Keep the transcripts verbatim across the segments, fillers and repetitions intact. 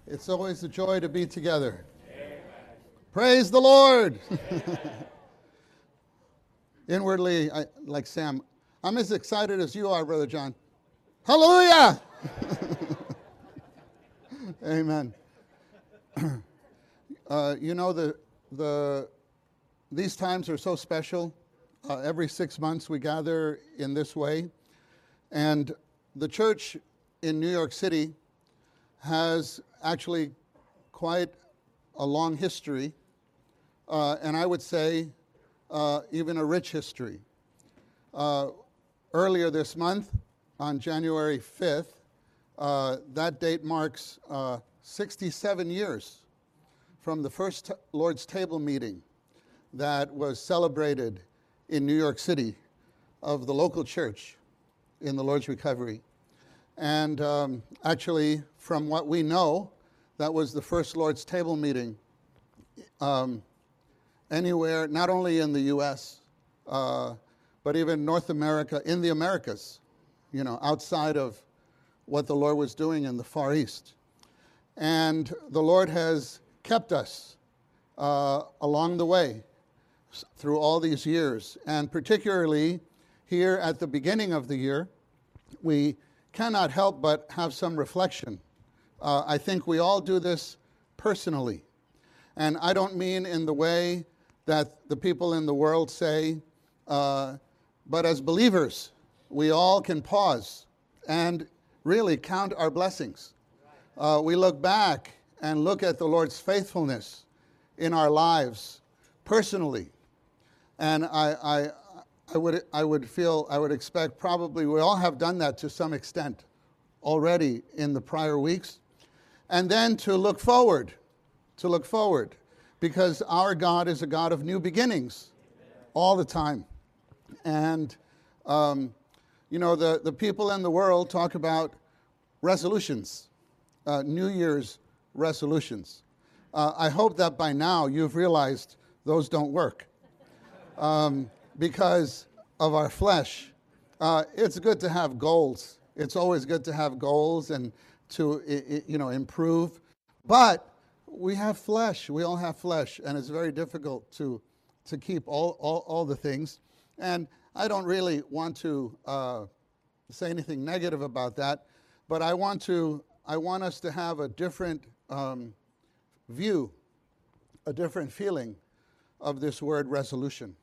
It's always a joy to be together. Amen. Praise the Lord. Inwardly, I, like Sam, I'm as excited as you are, Brother John. Hallelujah. Amen. uh, you know, the the these times are so special. Uh, every six months we gather in this way. And the church in New York City has actually quite a long history, uh, and I would say uh, even a rich history. Uh, earlier this month, on January fifth, uh, that date marks uh, sixty-seven years from the first Lord's Table meeting that was celebrated in New York City of the local church in the Lord's Recovery. And um, actually, from what we know, that was the first Lord's Table meeting um, anywhere, not only in the U S, uh, but even North America, in the Americas, you know, outside of what the Lord was doing in the Far East. And the Lord has kept us uh, along the way through all these years. And particularly here at the beginning of the year, we cannot help but have some reflection. Uh, I think we all do this personally. And I don't mean in the way that the people in the world say, uh, but as believers, we all can pause and really count our blessings. Uh, we look back and look at the Lord's faithfulness in our lives personally. And I, I, I would, I would feel, I would expect probably we all have done that to some extent already in the prior weeks. And then to look forward, to look forward, because our God is a God of new beginnings all the time. And, um, you know, the, the people in the world talk about resolutions, uh, New Year's resolutions. Uh, I hope that by now you've realized those don't work. Um, because of our flesh. Uh, it's good to have goals. It's always good to have goals and to, you know, improve. But we have flesh. We all have flesh, and it's very difficult to to keep all all, all the things. And I don't really want to uh, say anything negative about that, but I want to I want us to have a different um, view, a different feeling of this word resolution.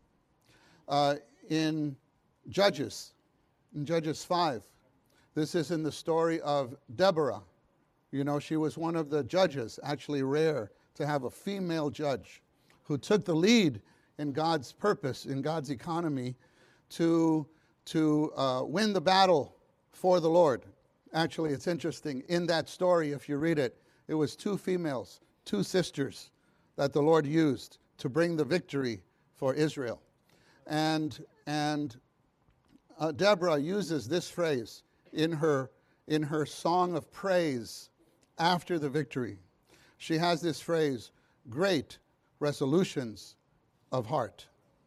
Uh, in Judges, in Judges five, this is in the story of Deborah. You know, she was one of the judges, actually rare to have a female judge, who took the lead in God's purpose, in God's economy, to, to uh, win the battle for the Lord. Actually, it's interesting, in that story, if you read it, it was two females, two sisters, that the Lord used to bring the victory for Israel. And and uh, Deborah uses this phrase in her in her song of praise after the victory. She has this phrase, great resolutions of heart.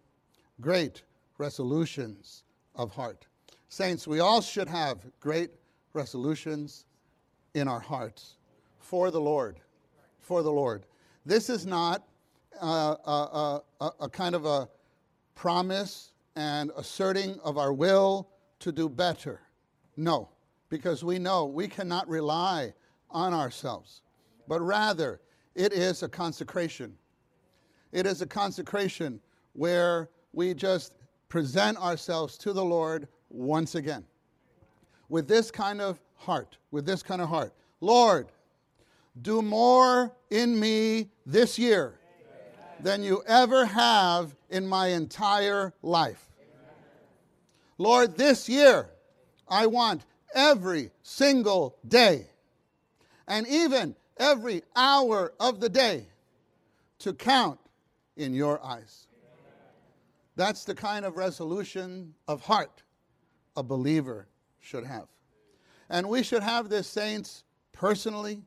Great resolutions of heart. Saints, we all should have great resolutions in our hearts for the Lord. For the Lord. This is not uh, a, a, a kind of a promise and asserting of our will to do better. No, because we know we cannot rely on ourselves, but rather it is a consecration. It is a consecration where we just present ourselves to the Lord once again with this kind of heart, with this kind of heart. Lord, do more in me this year than you ever have in my entire life. Amen. Lord, this year, I want every single day, and even every hour of the day, to count in your eyes. Amen. That's the kind of resolution of heart a believer should have. And we should have this, saints, personally,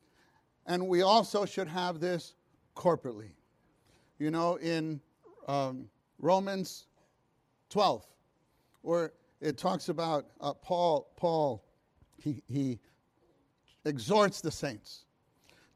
and we also should have this corporately. You know, in um, Romans twelve, where it talks about uh, Paul, Paul, he, he exhorts the saints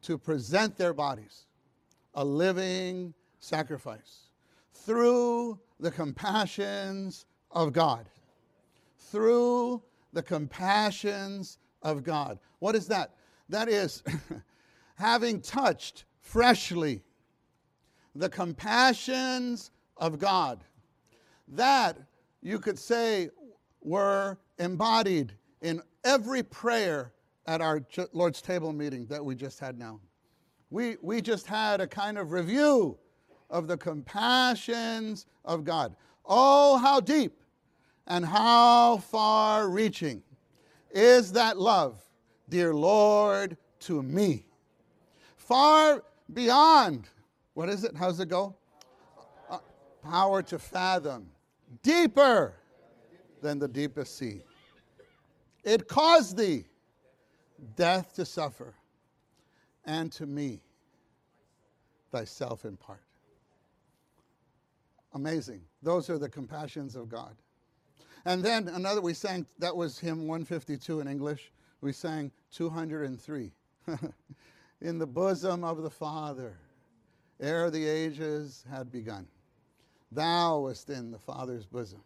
to present their bodies a living sacrifice through the compassions of God. Through the compassions of God. What is that? That is having touched freshly the compassions of God. That, you could say, were embodied in every prayer at our Lord's Table meeting that we just had now. We, we just had a kind of review of the compassions of God. Oh, how deep and how far-reaching is that love, dear Lord, to me. Far beyond, what is it? How's it go? Uh, power to fathom. Deeper than the deepest sea. It caused thee death to suffer, and to me thyself impart. Amazing. Those are the compassions of God. And then another, we sang, that was hymn one fifty-two in English. We sang two hundred three. In the bosom of the Father, ere the ages had begun, thou wast in the Father's bosom.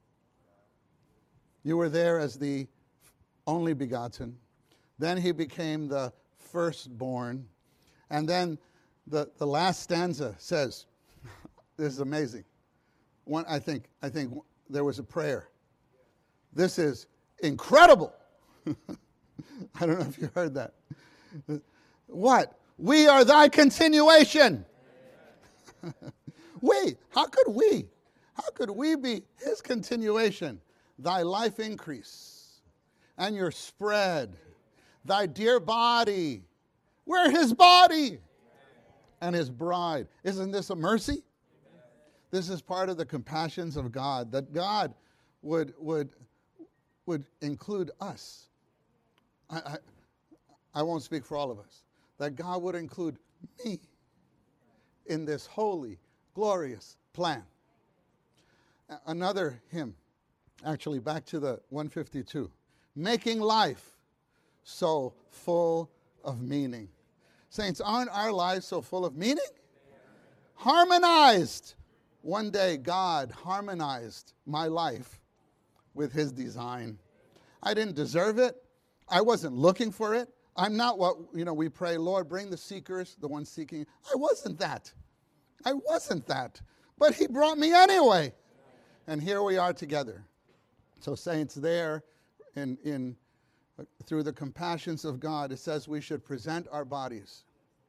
You were there as the only begotten. Then he became the firstborn. And then the, the last stanza says, this is amazing. One, I think, I think there was a prayer. This is incredible. I don't know if you heard that. What? We are thy continuation. We, how could we? How could we be his continuation? Thy life increase and your spread. Thy dear body. We're his body and his bride. Isn't this a mercy? This is part of the compassions of God, that God would would would include us. I, I, I won't speak for all of us. That God would include me in this holy, glorious plan. Another hymn, actually back to the one fifty-two. Making life so full of meaning. Saints, aren't our lives so full of meaning? Harmonized. One day God harmonized my life with his design. I didn't deserve it. I wasn't looking for it. I'm not what, you know, we pray, Lord, bring the seekers, the ones seeking. I wasn't that. I wasn't that. But he brought me anyway. And here we are together. So saints, there in, in uh, through the compassions of God, it says we should present our bodies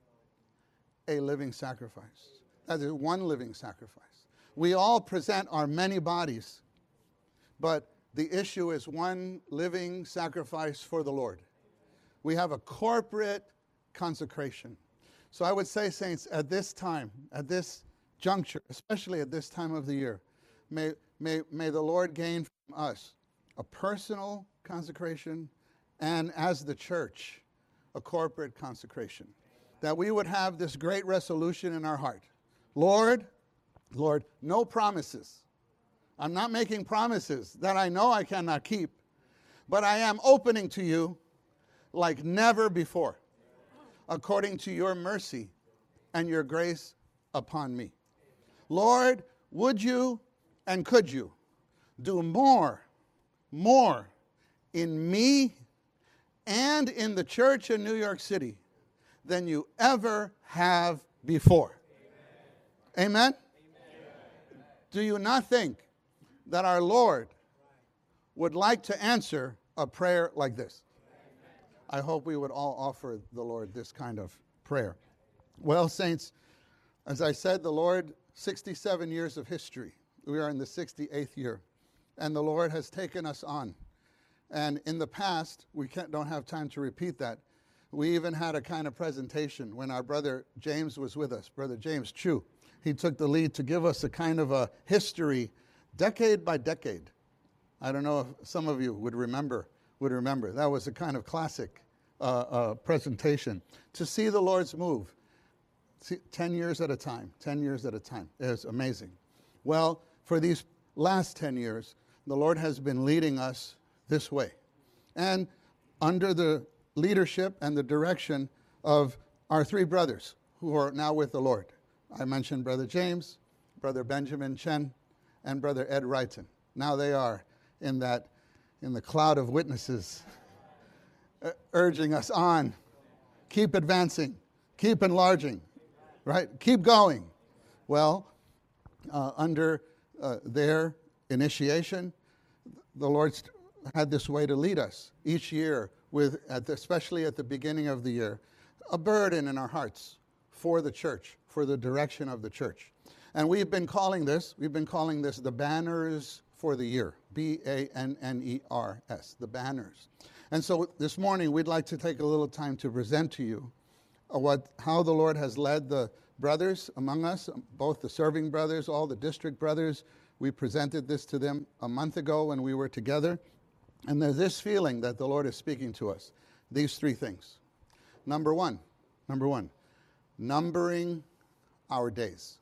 a living sacrifice. That is one living sacrifice. We all present our many bodies, but the issue is one living sacrifice for the Lord. We have a corporate consecration. So I would say, saints, at this time, at this juncture, especially at this time of the year, may, may, may the Lord gain from us a personal consecration and, as the church, a corporate consecration. That we would have this great resolution in our heart. Lord, Lord, no promises. I'm not making promises that I know I cannot keep, but I am opening to you like never before, according to your mercy and your grace upon me. Lord, would you and could you do more, more in me and in the church in New York City than you ever have before? Amen? Amen? Amen. Do you not think that our Lord would like to answer a prayer like this? I hope we would all offer the Lord this kind of prayer. Well, saints, as I said, the Lord, sixty-seven years of history. We are in the sixty-eighth year, and the Lord has taken us on. And in the past, we can't, don't have time to repeat that. We even had a kind of presentation when our brother James was with us, Brother James Chu. He took the lead to give us a kind of a history, decade by decade. I don't know if some of you would remember would remember. That was a kind of classic uh, uh, presentation. To see the Lord's move, see, ten years at a time, ten years at a time. It was amazing. Well, for these last ten years, the Lord has been leading us this way. And under the leadership and the direction of our three brothers who are now with the Lord. I mentioned Brother James, Brother Benjamin Chen, and Brother Ed Wrighton. Now they are in that, in the cloud of witnesses, uh, urging us on. Keep advancing. Keep enlarging. Right? Keep going. Well, uh, under uh, their initiation, the Lord st- had this way to lead us each year, with, at the, especially at the beginning of the year, a burden in our hearts for the church, for the direction of the church. And we've been calling this, we've been calling this the banners for the year, B A N N E R S, the banners. And so this morning we'd like to take a little time to present to you uh, what, how the Lord has led the brothers among us, both the serving brothers, all the district brothers. We presented this to them a month ago when we were together. And there's this feeling that the Lord is speaking to us. These three things. Number one, number one, numbering our days.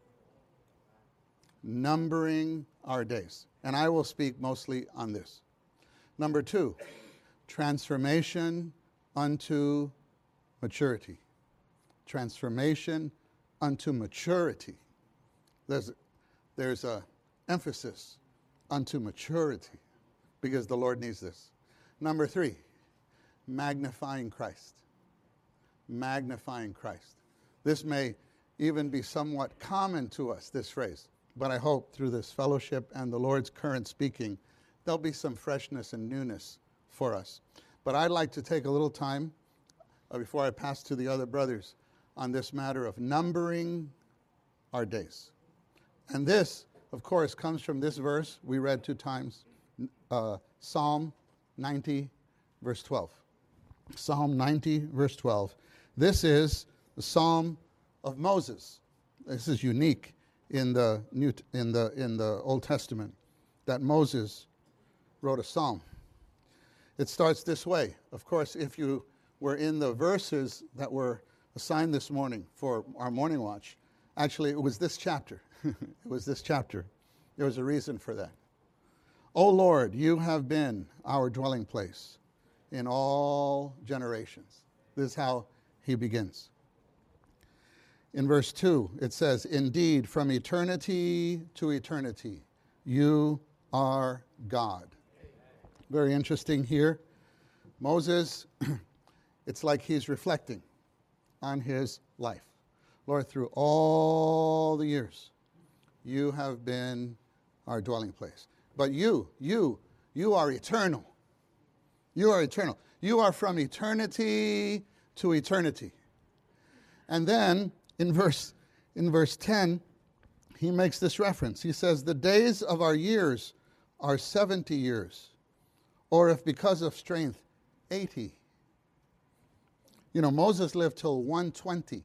Numbering our days. And I will speak mostly on this. Number two, transformation unto maturity. Transformation unto maturity. There's, there's a emphasis unto maturity because the Lord needs this. Number three, magnifying Christ. Magnifying Christ. This may even be somewhat common to us, this phrase. But I hope through this fellowship and the Lord's current speaking, there'll be some freshness and newness for us. But I'd like to take a little time, uh, before I pass to the other brothers, on this matter of numbering our days. And this, of course, comes from this verse we read two times, uh, Psalm ninety, verse twelve. Psalm ninety, verse twelve. This is the Psalm of Moses. This is unique in the New in the in the Old Testament, that Moses wrote a psalm. It starts this way. Of course, if you were in the verses that were assigned this morning for our morning watch, actually it was this chapter. It was this chapter. There was a reason for that. O Lord, you have been our dwelling place in all generations. This is how he begins. In verse two, it says, indeed, from eternity to eternity, you are God. Very interesting here. Moses, it's like he's reflecting on his life. Lord, through all the years, you have been our dwelling place. But you, you, you are eternal. You are eternal. You are from eternity to eternity. And then, In verse, in verse ten, he makes this reference. He says, the days of our years are seventy years, or if because of strength, eighty. You know, Moses lived till one twenty.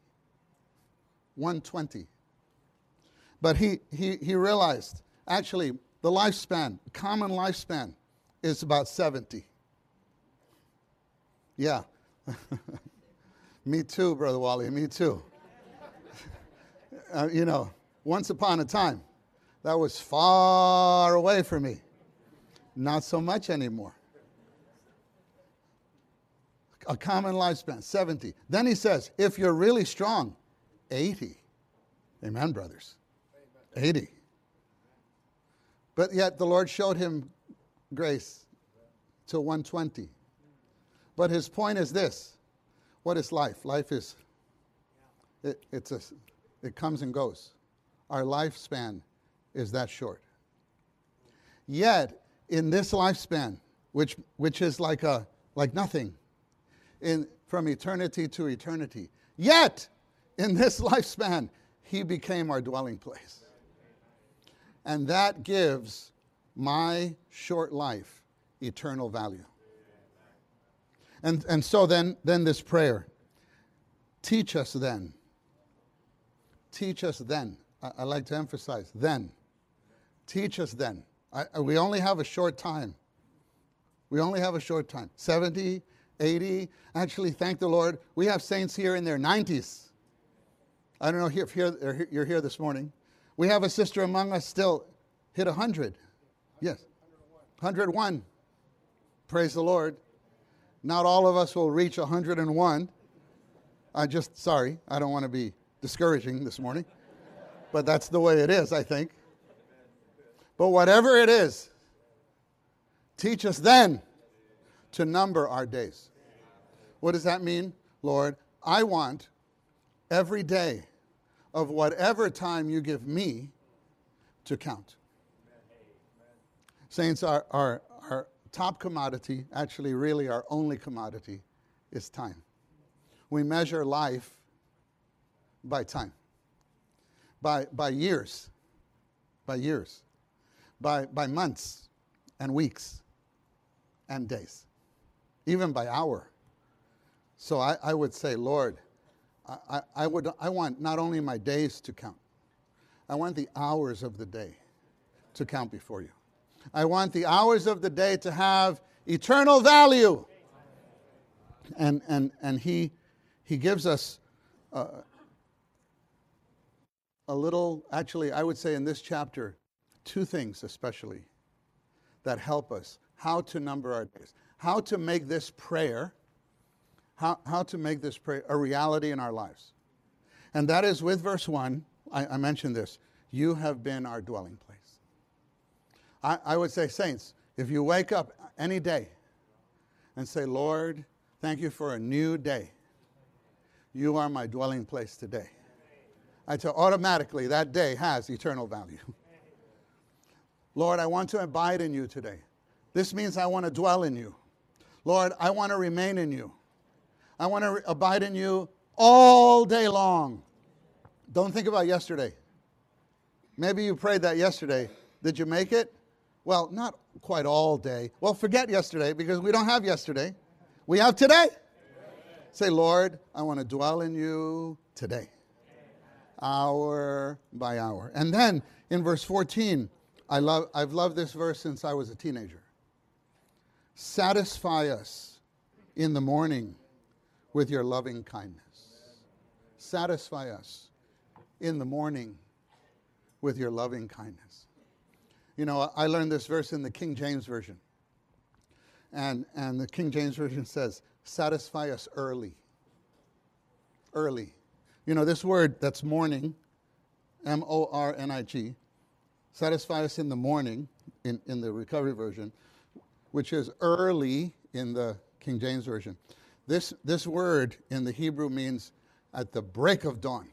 one twenty. But he, he, he realized, actually, the lifespan, common lifespan, is about seventy. Yeah. Me too, Brother Wally, me too. Uh, you know, once upon a time, that was far away from me. Not so much anymore. A common lifespan, seventy. Then he says, if you're really strong, eighty. Amen, brothers. Amen. eighty. But yet the Lord showed him grace till one twenty. But his point is this. What is life? Life is, it, it's a... It comes and goes. Our lifespan is that short. Yet, in this lifespan, which which is like a like nothing, in from eternity to eternity, yet in this lifespan, he became our dwelling place. And that gives my short life eternal value. And and so then then this prayer, teach us then. Teach us then. I, I like to emphasize then. Teach us then. I, we only have a short time. We only have a short time. seventy, eighty. Actually, thank the Lord, we have saints here in their nineties. I don't know if here, you're here this morning. We have a sister among us still hit one hundred. Yes. one hundred one. Praise the Lord. Not all of us will reach one hundred one. I just, sorry, I don't want to be discouraging this morning, but that's the way it is, I think. But whatever it is, teach us then to number our days. What does that mean? Lord, I want every day of whatever time you give me to count. Saints, our, our, our top commodity, actually really our only commodity, is time. We measure life by time, by, by years, by years, by, by months and weeks and days, even by hour. So I, I would say, Lord, I, I, I would I want not only my days to count, I want the hours of the day to count before you. I want the hours of the day to have eternal value. And and and he he gives us uh, a little, actually, I would say in this chapter, two things especially that help us how to number our days, how to make this prayer, how, how to make this prayer a reality in our lives. And that is with verse one, I, I mentioned this, you have been our dwelling place. I, I would say, saints, if you wake up any day and say, Lord, thank you for a new day. You are my dwelling place today. I tell automatically that day has eternal value. Lord, I want to abide in you today. This means I want to dwell in you. Lord, I want to remain in you. I want to re- abide in you all day long. Don't think about yesterday. Maybe you prayed that yesterday. Did you make it? Well, not quite all day. Well, forget yesterday because we don't have yesterday. We have today. Say, Lord, I want to dwell in you today, hour by hour. And then in verse fourteen, I love, I've loved this verse since I was a teenager. Satisfy us in the morning with your loving kindness. Satisfy us in the morning with your loving kindness. You know, I learned this verse in the King James Version. And, and the King James Version says, satisfy us early. Early. You know, this word that's morning, M O R N I G, satisfy us in the morning, in, in the Recovery Version, which is early in the King James Version. This, this word in the Hebrew means at the break of dawn.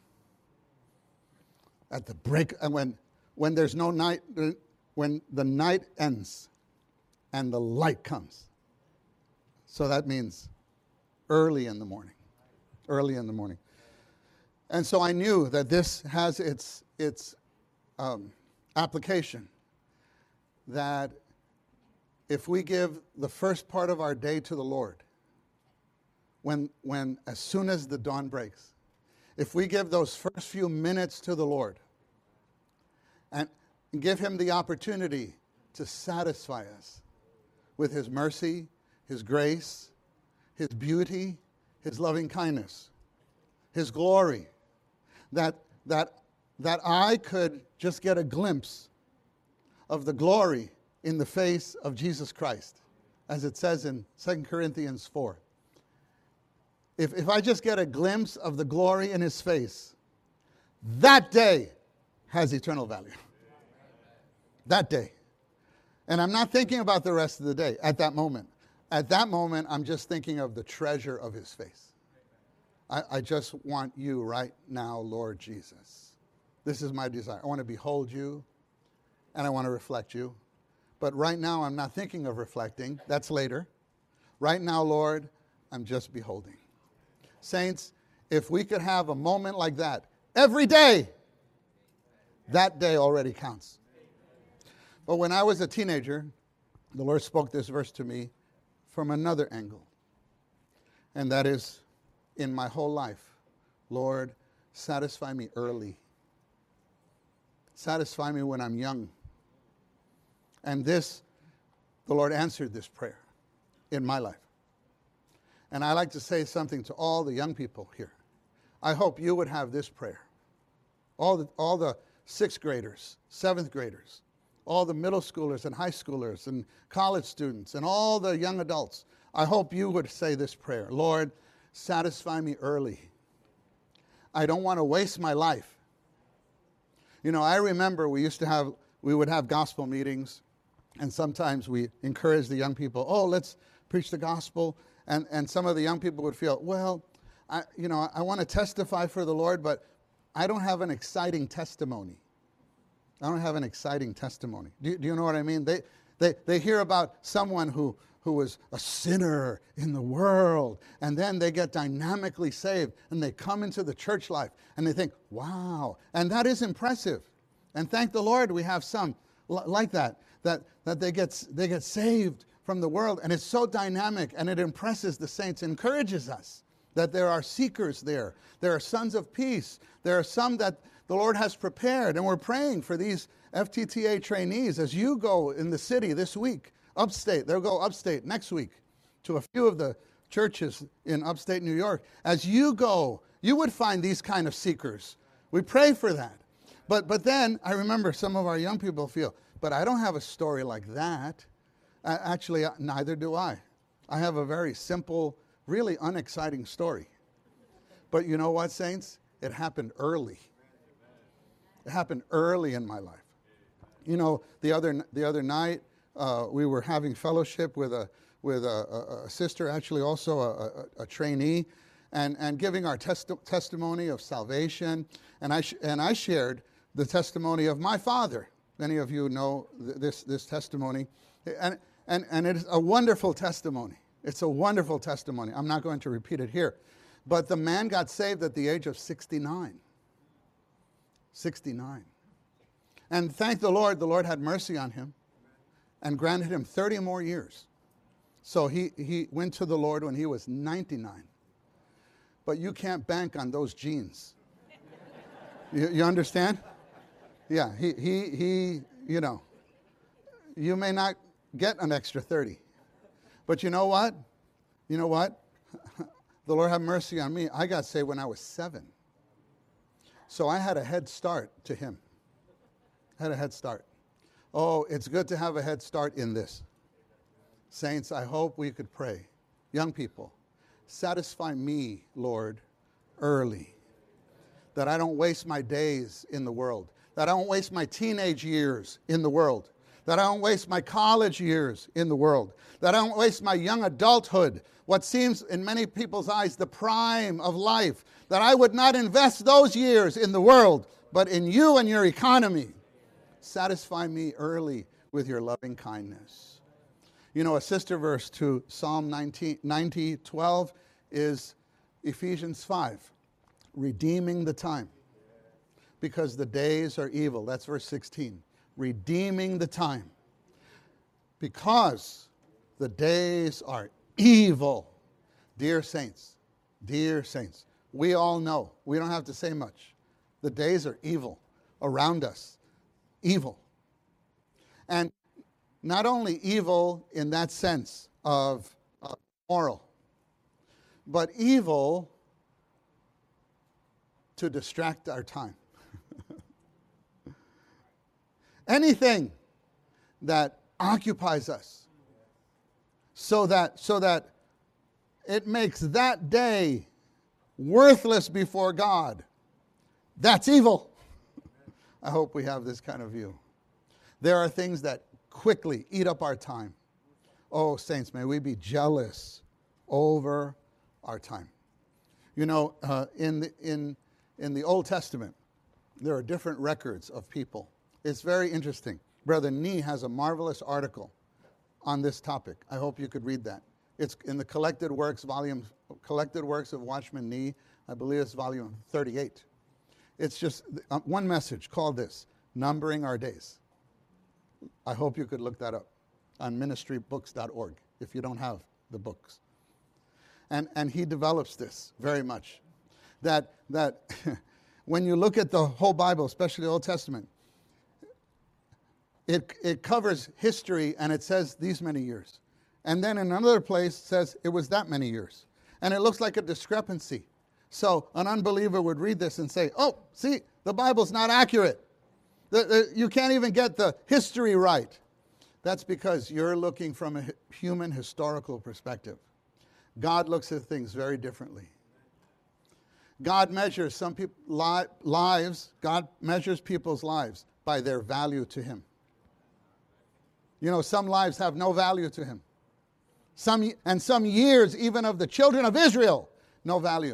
At the break, and when, when there's no night, when the night ends and the light comes. So that means early in the morning. Early in the morning. And so I knew that this has its, its um, application. That if we give the first part of our day to the Lord, when, when as soon as the dawn breaks, if we give those first few minutes to the Lord and give him the opportunity to satisfy us with his mercy, his grace, his beauty, his loving kindness, his glory, that, that, that I could just get a glimpse of the glory in the face of Jesus Christ, as it says in Second Corinthians four. If, if I just get a glimpse of the glory in his face, that day has eternal value. That day. And I'm not thinking about the rest of the day at that moment. At that moment, I'm just thinking of the treasure of his face. I, I just want you right now, Lord Jesus. This is my desire. I want to behold you, and I want to reflect you. But right now, I'm not thinking of reflecting. That's later. Right now, Lord, I'm just beholding. Saints, if we could have a moment like that every day, that day already counts. But when I was a teenager, the Lord spoke this verse to me from another angle. And that is, in my whole life, Lord, satisfy me early. Satisfy me when I'm young. And this, the Lord answered this prayer in my life. And I like to say something to all the young people here. I hope you would have this prayer. All the, all the sixth graders, seventh graders, all the middle schoolers and high schoolers and college students and all the young adults, I hope you would say this prayer. Lord, satisfy me early. I don't want to waste my life. You know, I remember we used to have, we would have gospel meetings, and sometimes we encourage the young people, oh, let's preach the gospel. And, and some of the young people would feel, well, I, you know, I want to testify for the Lord, but I don't have an exciting testimony. I don't have an exciting testimony. Do, do you know what I mean? They, they, they hear about someone who, who was a sinner in the world, and then they get dynamically saved, and they come into the church life, and they think, wow, and that is impressive. And thank the Lord we have some l- like that, that, that they get, they get saved from the world, and it's so dynamic, and it impresses the saints, encourages us that there are seekers there. There are sons of peace. There are some that the Lord has prepared, and we're praying for these F T T A trainees as you go in the city this week, upstate. They'll go upstate next week to a few of the churches in upstate New York. As you go, you would find these kind of seekers. We pray for that. But, but then I remember some of our young people feel, but I don't have a story like that. Uh, actually, uh, neither do I. I have a very simple, really unexciting story. But you know what, saints? It happened early. It happened early in my life. You know, the other the other night uh, we were having fellowship with a with a, a, a sister, actually also a, a, a trainee, and, and giving our testi- testimony of salvation. And I sh- and I shared the testimony of my father. Many of you know th- this this testimony, and and and it is a wonderful testimony. It's a wonderful testimony. I'm not going to repeat it here, but the man got saved at the age of sixty-nine. sixty-nine. And thank the Lord, the Lord had mercy on him and granted him thirty more years. So he, he went to the Lord when he was ninety-nine. But you can't bank on those genes. You, you understand? Yeah, he, he, he, you know, you may not get an extra thirty. But you know what? You know what? The Lord have mercy on me. I got saved when I was seven. So I had a head start to him. I had a head start. Oh, it's good to have a head start in this. Saints, I hope we could pray. Young people, satisfy me, Lord, early. That I don't waste my days in the world. That I don't waste my teenage years in the world. That I don't waste my college years in the world. That I don't waste my young adulthood, what seems in many people's eyes the prime of life. That I would not invest those years in the world, but in you and your economy. Satisfy me early with your loving kindness. You know, a sister verse to Psalm ninety, ninety twelve is Ephesians five, redeeming the time, because the days are evil. That's verse sixteen. Redeeming the time, because the days are evil. Dear saints, dear saints, we all know, we don't have to say much. The days are evil around us, evil. And not only evil in that sense of uh, moral, but evil to distract our time. Anything that occupies us so that, so that it makes that day worthless before God, that's evil. I hope we have this kind of view. There are things that quickly eat up our time. Oh, saints, may we be jealous over our time. You know, uh, in, the, in, in the Old Testament, there are different records of people. It's very interesting. Brother Nee has a marvelous article on this topic. I hope you could read that. It's in the Collected Works volume, Collected Works of Watchman Nee. I believe it's volume thirty-eight. It's just one message called this, Numbering Our Days. I hope you could look that up on ministry books dot org if you don't have the books. And and he develops this very much. That that when you look at the whole Bible, especially the Old Testament, It, it covers history, and it says these many years. And then in another place it says it was that many years. And it looks like a discrepancy. So an unbeliever would read this and say, oh, see, the Bible's not accurate. The, the, you can't even get the history right. That's because you're looking from a human historical perspective. God looks at things very differently. God measures some people li- lives, God measures people's lives by their value to him. You know, some lives have no value to him. Some and some years even of the children of Israel, no value.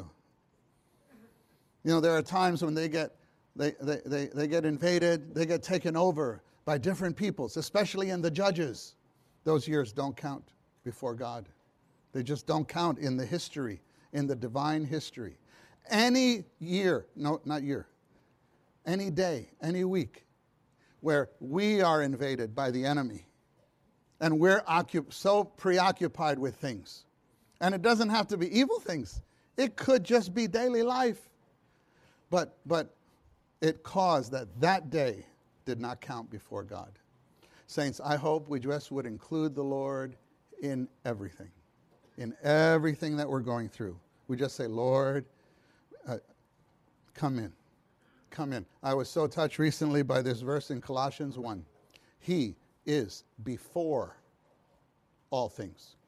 You know, there are times when they get they, they, they, they get invaded, they get taken over by different peoples, especially in the Judges. Those years don't count before God. They just don't count in the history, in the divine history. Any year, no, not year, any day, any week, where we are invaded by the enemy, and we're occup- so preoccupied with things. And it doesn't have to be evil things. It could just be daily life. But, but it caused that that day did not count before God. Saints, I hope we just would include the Lord in everything. In everything that we're going through. We just say, Lord, uh, come in. Come in. I was so touched recently by this verse in Colossians one. He is before all things.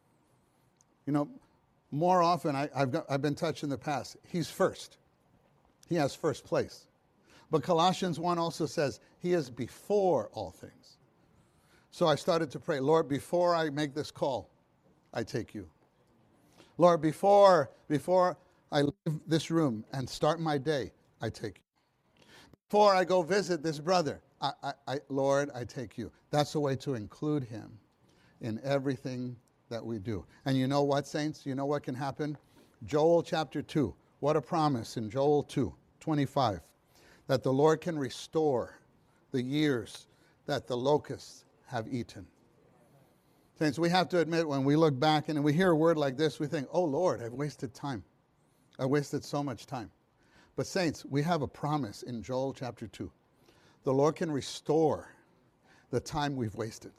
You know, more often, I, I've, got, I've been touched in the past, he's first. He has first place. But Colossians one also says, he is before all things. So I started to pray, Lord, before I make this call, I take you. Lord, before, before I leave this room and start my day, I take you. Before I go visit this brother, I, I, I, Lord, I take you. That's the way to include him in everything that we do. And you know what, saints? You know what can happen? Joel chapter two. What a promise in Joel two twenty-five. That the Lord can restore the years that the locusts have eaten. Saints, we have to admit when we look back and we hear a word like this, we think, oh Lord, I've wasted time. I wasted so much time. But saints, we have a promise in Joel chapter two. The Lord can restore the time we've wasted.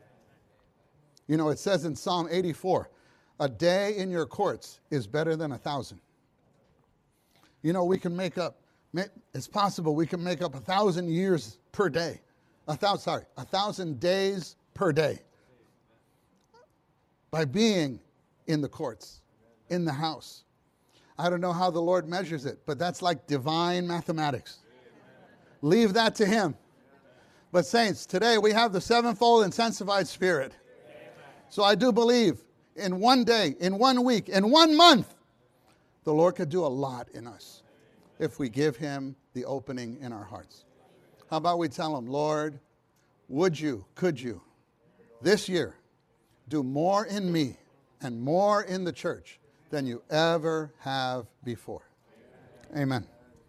You know, it says in Psalm eighty-four, a day in your courts is better than a thousand. You know, we can make up, it's possible we can make up a thousand years per day. A thousand, sorry, a thousand days per day. By being in the courts, in the house. I don't know how the Lord measures it, but that's like divine mathematics. Leave that to him. But saints, today we have the sevenfold intensified spirit. So I do believe in one day, in one week, in one month, the Lord could do a lot in us if we give him the opening in our hearts. How about we tell him, Lord, would you, could you, this year, do more in me and more in the church than you ever have before. Amen.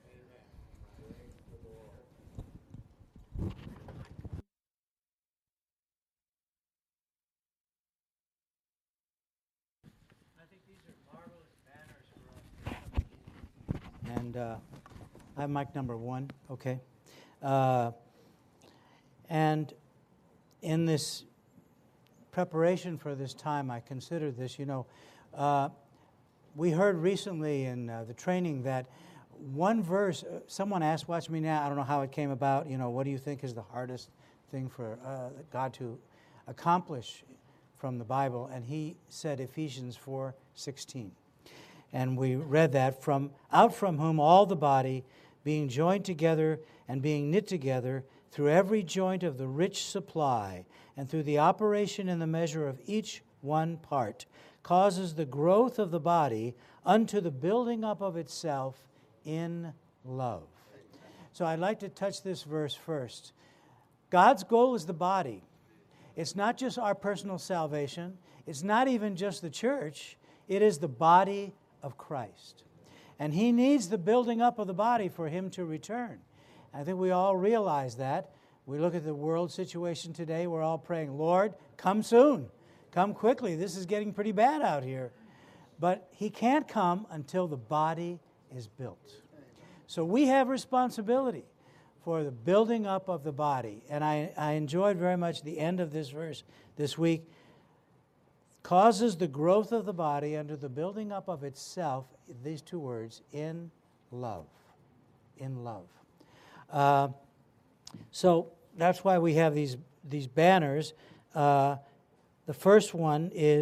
And uh, I have mic number one, okay. Uh, and in this preparation for this time, I considered this, you know, uh, we heard recently in uh, the training that one verse, uh, someone asked, watch me now, I don't know how it came about, you know, what do you think is the hardest thing for uh, God to accomplish from the Bible? And he said Ephesians four sixteen. And we read that, from out from whom all the body, being joined together and being knit together through every joint of the rich supply, and through the operation in the measure of each one part, causes the growth of the body unto the building up of itself in love. So I'd like to touch this verse first. God's goal is the body. It's not just our personal salvation. It's not even just the church. It is the body of Christ. And he needs the building up of the body for him to return. I think we all realize that. We look at the world situation today, we're all praying, Lord, come soon. Come quickly. This is getting pretty bad out here. But he can't come until the body is built. So we have responsibility for the building up of the body. And I, I enjoyed very much the end of this verse this week. Causes the growth of the body under the building up of itself, these two words, in love. In love. Uh, so that's why we have these, these banners. Uh, the first one is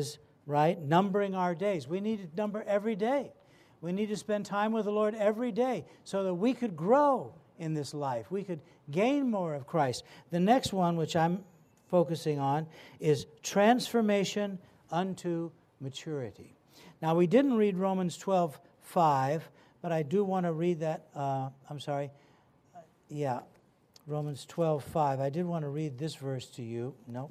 right? Numbering our days. We need to number every day. We need to spend time with the Lord every day so that we could grow in this life. We could gain more of Christ. The next one, which I'm focusing on, is transformation unto maturity. Now, we didn't read Romans twelve five, but I do want to read that. Uh, I'm sorry. Yeah, Romans twelve five. I did want to read this verse to you. No.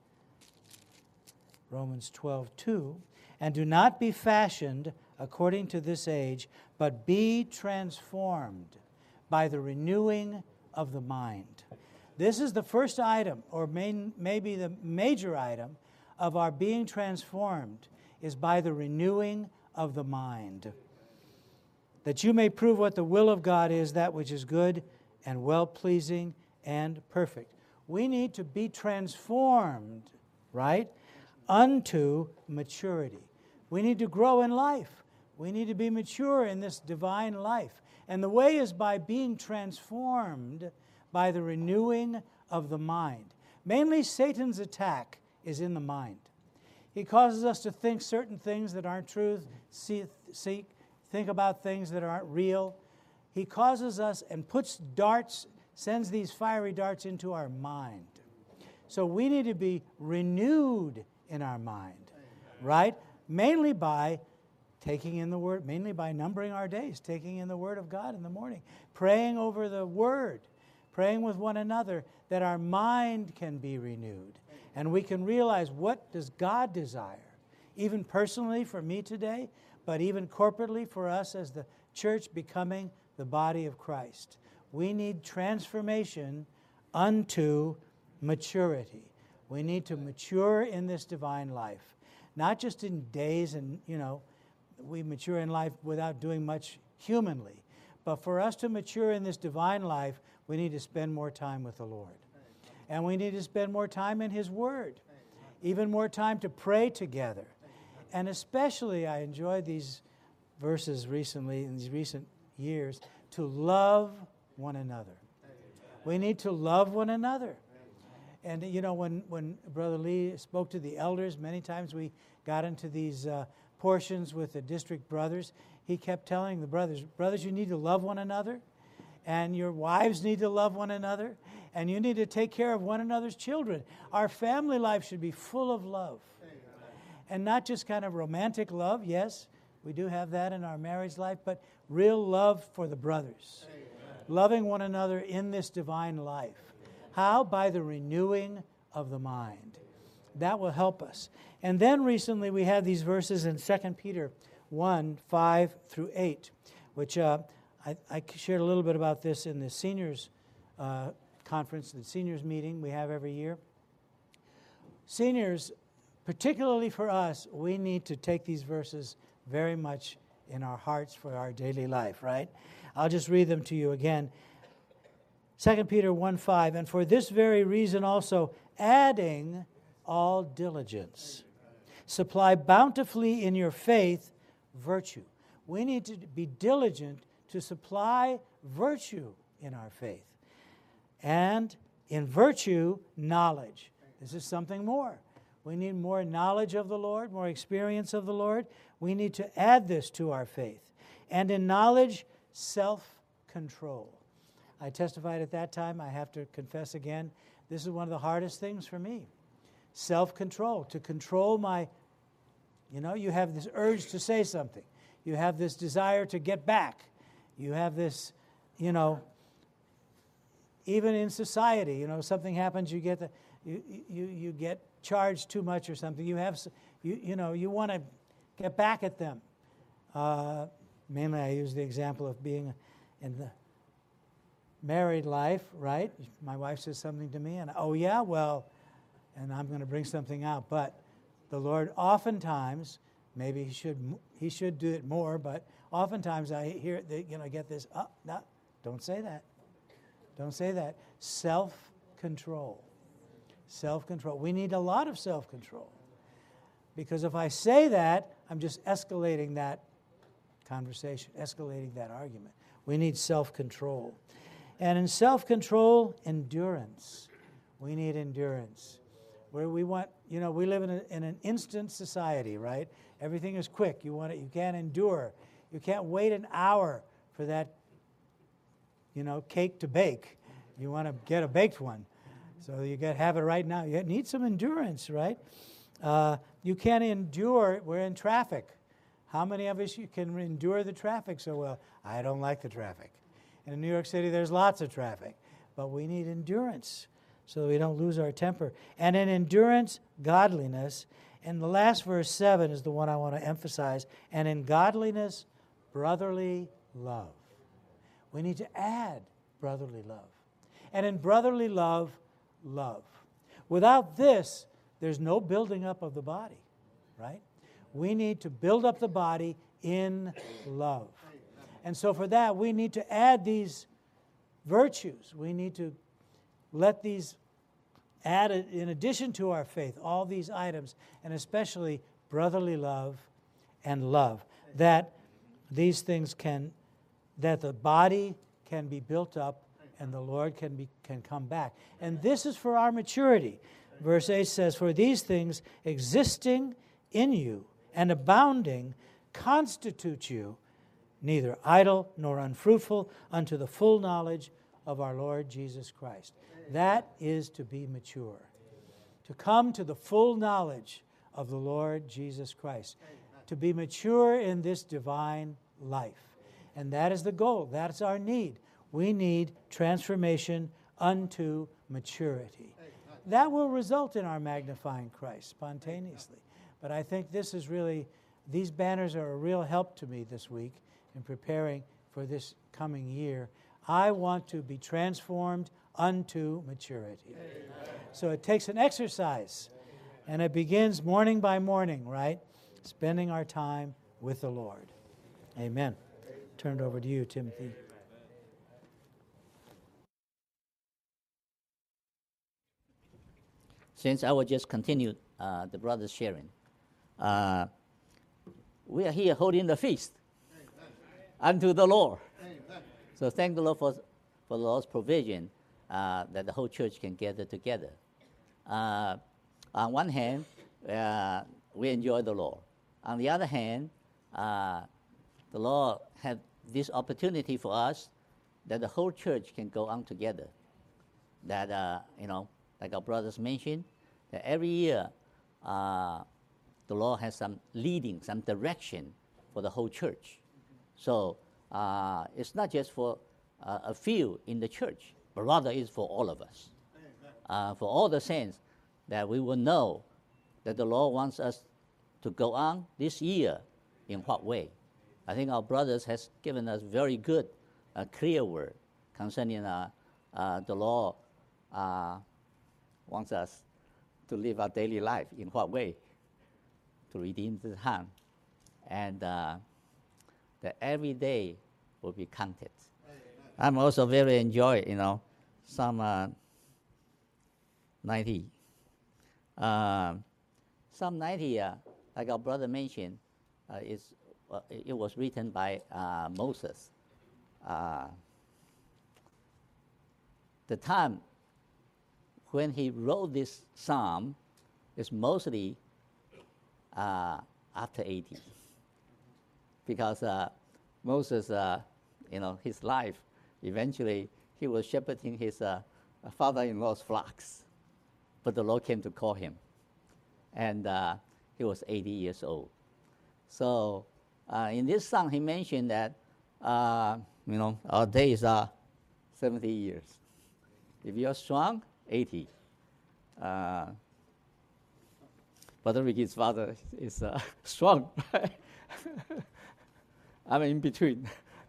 Romans twelve two. And do not be fashioned according to this age, but be transformed by the renewing of the mind. This is the first item, or main, maybe the major item, of our being transformed, is by the renewing of the mind. That you may prove what the will of God is, that which is good and well-pleasing and perfect. We need to be transformed, right, unto maturity. We need to grow in life. We need to be mature in this divine life. And the way is by being transformed by the renewing of the mind. Mainly Satan's attack is in the mind. He causes us to think certain things that aren't truth, see, see, think about things that aren't real. He causes us and puts darts, sends these fiery darts into our mind. So we need to be renewed in our mind, right? Mainly by taking in the Word, mainly by numbering our days, taking in the Word of God in the morning, praying over the Word, praying with one another that our mind can be renewed and we can realize what does God desire, even personally for me today, but even corporately for us as the church becoming the body of Christ. We need transformation unto maturity. We need to mature in this divine life, not just in days and, you know, we mature in life without doing much humanly. But for us to mature in this divine life, we need to spend more time with the Lord. And we need to spend more time in His Word. Even more time to pray together. And especially, I enjoyed these verses recently, in these recent years, to love one another. We need to love one another. And, you know, when, when Brother Lee spoke to the elders, many times we got into these uh, portions with the district brothers. He kept telling the brothers, brothers, you need to love one another, and your wives need to love one another, and you need to take care of one another's children. Our family life should be full of love. And not just kind of romantic love. Yes, we do have that in our marriage life, but real love for the brothers. Loving one another in this divine life. How? By the renewing of the mind. That will help us. And then recently we had these verses in Second Peter one, five through eight, which uh, I, I shared a little bit about this in the seniors uh, conference, the seniors meeting we have every year. Seniors, particularly for us, we need to take these verses very much in our hearts for our daily life, right? I'll just read them to you again. Second Peter one, five, and for this very reason also, adding all diligence, supply bountifully in your faith virtue. We need to be diligent to supply virtue in our faith. And in virtue, knowledge. This is something more. We need more knowledge of the Lord, more experience of the Lord. We need to add this to our faith. And in knowledge, self-control. I testified at that time, I have to confess again, this is one of the hardest things for me. Self-control, to control my, you know, you have this urge to say something. You have this desire to get back. You have this, you know, even in society, you know, something happens, you get the, you you you get charged too much or something. You have, you you know, you want to get back at them. Uh, mainly, I use the example of being in the married life, right? My wife says something to me, and oh yeah, well, and I'm going to bring something out. But the Lord, oftentimes, maybe He should He should do it more, but oftentimes I hear, you know, get this. Oh, no, don't say that. Don't say that. Self-control. Self-control. We need a lot of self-control. Because if I say that, I'm just escalating that conversation, escalating that argument. We need self-control. And in self-control, endurance. We need endurance. where we want, you know, we live in, a, in an instant society, right? Everything is quick. You want it, you can't endure. You can't wait an hour for that, you know, cake to bake. You want to get a baked one. So you got to have it right now. You need some endurance, right? Uh, you can't endure, we're in traffic. How many of us you can endure the traffic so well? I don't like the traffic. And in New York City, there's lots of traffic. But we need endurance so we don't lose our temper. And in endurance, godliness. And the last verse, seven, is the one I want to emphasize. And in godliness, brotherly love. We need to add brotherly love. And in brotherly love, love. Without this, there's no building up of the body, right? We need to build up the body in love. And so for that, we need to add these virtues. We need to let these add, in addition to our faith, all these items, and especially brotherly love and love, that these things can, that the body can be built up and the Lord can be can come back. And this is for our maturity. Verse eight says, "For these things existing in you and abounding constitute you neither idle nor unfruitful unto the full knowledge of our Lord Jesus Christ." That is to be mature. To come to the full knowledge of the Lord Jesus Christ. To be mature in this divine life. And that is the goal. That's our need. We need transformation unto maturity. That will result in our magnifying Christ spontaneously. But I think this is really, these banners are a real help to me this week in preparing for this coming year. I want to be transformed unto maturity. Amen. So it takes an exercise, and it begins morning by morning, right? Spending our time with the Lord. Amen. Turn it over to you, Timothy. Since I will just continue uh, the brother's sharing, uh, we are here holding the feast unto the Lord. Amen. So thank the Lord for, for the Lord's provision uh, that the whole church can gather together. Uh, on one hand, uh, we enjoy the Lord. On the other hand, uh, the Lord had this opportunity for us that the whole church can go on together. That, uh, you know, like our brothers mentioned, that every year uh, the Lord has some leading, some direction for the whole church. So uh, it's not just for uh, a few in the church, but rather it's for all of us. Uh, for all the saints, that we will know that the Lord wants us to go on this year in what way. I think our brothers has given us very good, uh, clear word concerning uh, uh, the Lord uh, wants us to live our daily life in what way, to redeem the time, and uh, that every day will be counted. Amen. I'm also very enjoy, you know, Psalm uh, ninety. Uh, Psalm ninety, uh, like our brother mentioned, uh, is uh, it was written by uh, Moses. Uh, the time when he wrote this psalm is mostly uh, after eighty, because uh, Moses, uh, you know, his life, eventually he was shepherding his uh, father-in-law's flocks, but the Lord came to call him, and uh, he was eighty years old. So uh, in this song, he mentioned that, uh, you know, our days are seventy years. If you're strong, eighty. Uh, Brother Ricky's father is uh, strong, right? I'm in between.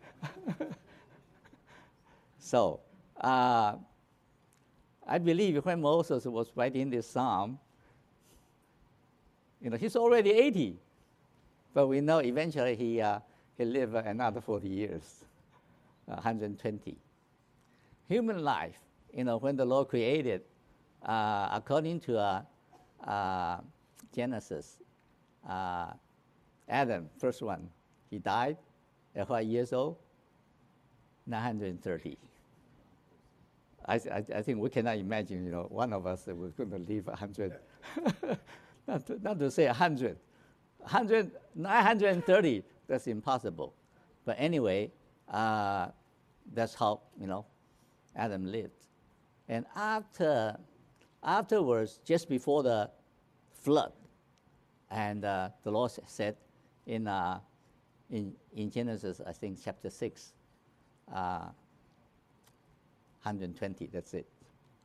So, uh, I believe when Moses was writing this psalm, you know, he's already eighty, but we know eventually he uh, he lived another forty years, uh, one hundred twenty. Human life, you know, when the Lord created, uh, according to uh, uh, Genesis, uh, Adam, first one, he died at what years old? nine hundred thirty. I, I, I think we cannot imagine, you know, one of us was going to live one hundred not, to, not to say one hundred. one hundred, nine hundred thirty, that's impossible. But anyway, uh, that's how, you know, Adam lived. And after, afterwards, just before the flood, and uh, the Lord said in, uh, in, in Genesis, I think, chapter six, uh, one hundred twenty, that's it.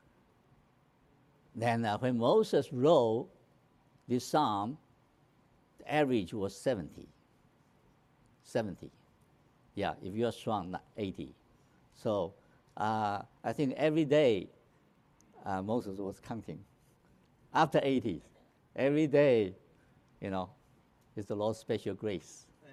Then uh, when Moses wrote this psalm, the average was seventy. seventy. Yeah, if you're strong, not eighty. So uh, I think every day uh, Moses was counting. After eighty, every day, you know, is the Lord's special grace. Amen.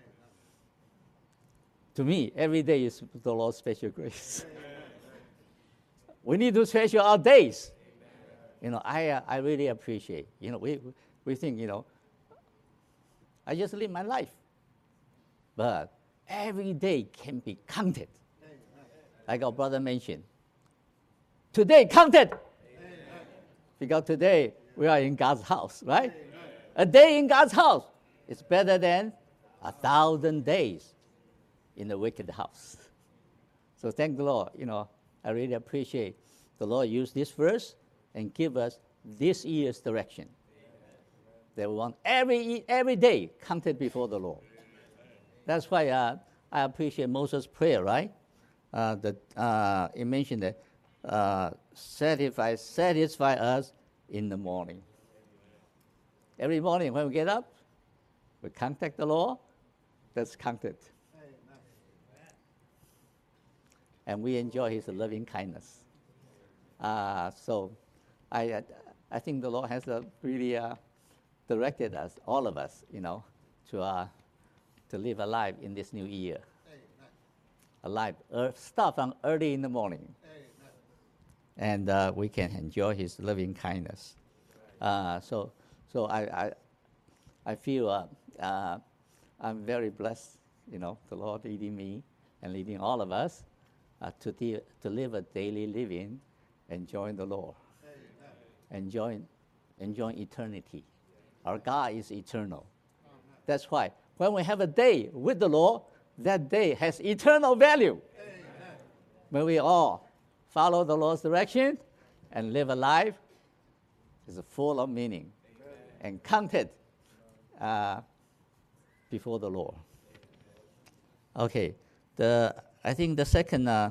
To me, every day is the Lord's special grace. We need to treasure our days. You know, I uh, I really appreciate. You know, we we think, you know, I just live my life, but every day can be counted. Amen. Like our brother mentioned, today counted. Amen. Because today we are in God's house, right? Amen. A day in God's house is better than a thousand days in the wicked house. So thank the Lord. You know, I really appreciate the Lord use this verse and give us this year's direction. Amen. That we want every every day counted before the Lord. Amen. That's why uh, I appreciate Moses' prayer, right? Uh, that uh, it mentioned that uh, satisfy satisfy us in the morning. Every morning when we get up, we contact the Lord. That's counted. Amen. And we enjoy His loving kindness. Uh, so I uh, I think the Lord has uh, really uh, directed us, all of us, you know, to uh, to live a life in this new year. Amen. A life uh, start from early in the morning. Amen. And uh, we can enjoy His loving kindness. Uh, so so I I, I feel uh, uh, I'm very blessed, you know, the Lord leading me and leading all of us uh, to de- to live a daily living, enjoying the Lord. Enjoying, enjoying eternity. Our God is eternal. Amen. That's why when we have a day with the Lord, that day has eternal value. Amen. When we all follow the Lord's direction and live a life is full of meaning. Amen. And counted uh, before the Lord. Okay, the I think the second. Uh,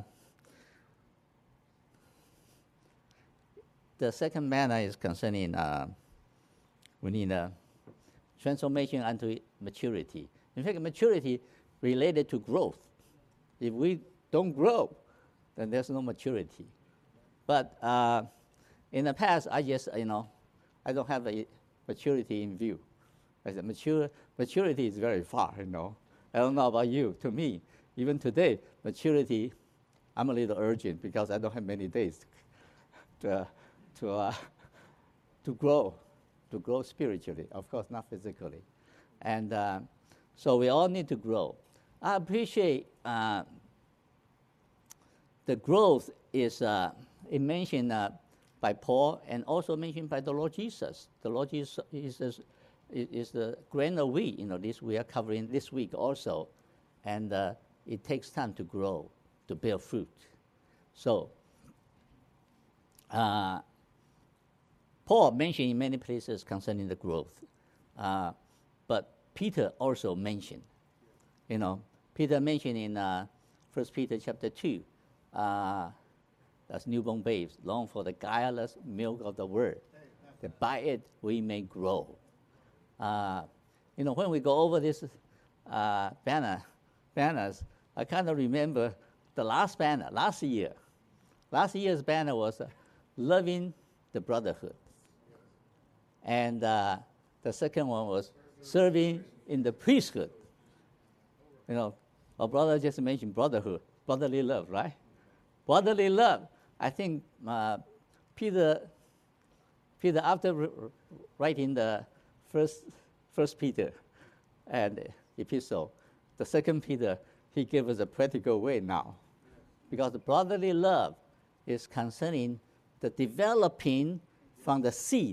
The second manner is concerning uh, we need a transformation unto maturity. In fact, maturity related to growth. If we don't grow, then there's no maturity. But uh, in the past, I just, you know, I don't have a maturity in view. I said, mature, maturity is very far, you know. I don't know about you. To me, even today, maturity, I'm a little urgent because I don't have many days to, uh, to uh, to grow, to grow spiritually, of course, not physically. And uh, so we all need to grow. I appreciate uh, the growth is uh, it mentioned uh, by Paul and also mentioned by the Lord Jesus. The Lord Jesus is, is, is the greater we, you know, this we are covering this week also. And uh, it takes time to grow, to bear fruit. So, uh, Paul mentioned in many places concerning the growth, uh, but Peter also mentioned, you know, Peter mentioned in uh, First Peter chapter two, uh, as newborn babes, long for the guileless milk of the word, that by it we may grow. Uh, you know, when we go over this uh, banner, banners, I kind of remember the last banner, last year. Last year's banner was uh, loving the brotherhood. And uh, the second one was serving in the priesthood. You know, our brother just mentioned brotherhood, brotherly love, right? Brotherly love. I think uh, Peter, Peter after re- writing the first, first Peter and epistle, the second Peter, he gave us a practical way now. Because the brotherly love is concerning the developing from the seed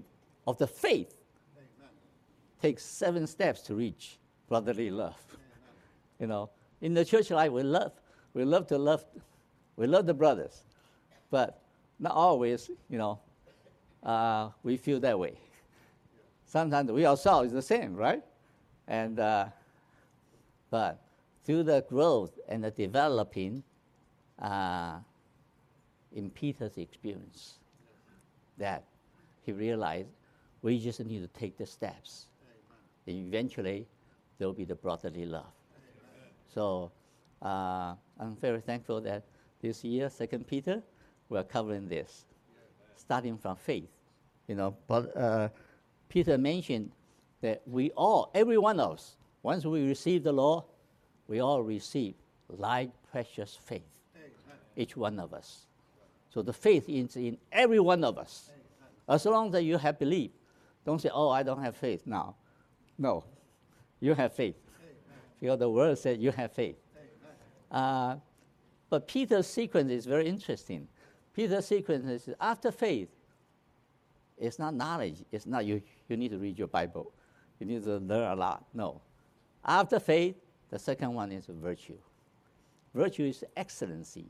of the faith takes seven steps to reach brotherly love. You know, in the church life, we love, we love to love, we love the brothers, but not always, you know, uh, we feel that way. Sometimes we ourselves is the same, right? And uh, but through the growth and the developing uh, in Peter's experience, that he realized we just need to take the steps. And eventually, there will be the brotherly love. Amen. So uh, I'm very thankful that this year, Second Peter, we're covering this, Amen. Starting from faith. You know, but uh, Peter mentioned that we all, every one of us, once we receive the law, we all receive like precious faith, Amen. Each one of us. So the faith is in every one of us. Amen. As long as you have belief, don't say, oh, I don't have faith now. No, you have faith. Amen. Because the word said you have faith. Uh, but Peter's sequence is very interesting. Peter's sequence is after faith, it's not knowledge. It's not you, you need to read your Bible. You need to learn a lot. No. After faith, the second one is virtue. Virtue is excellency.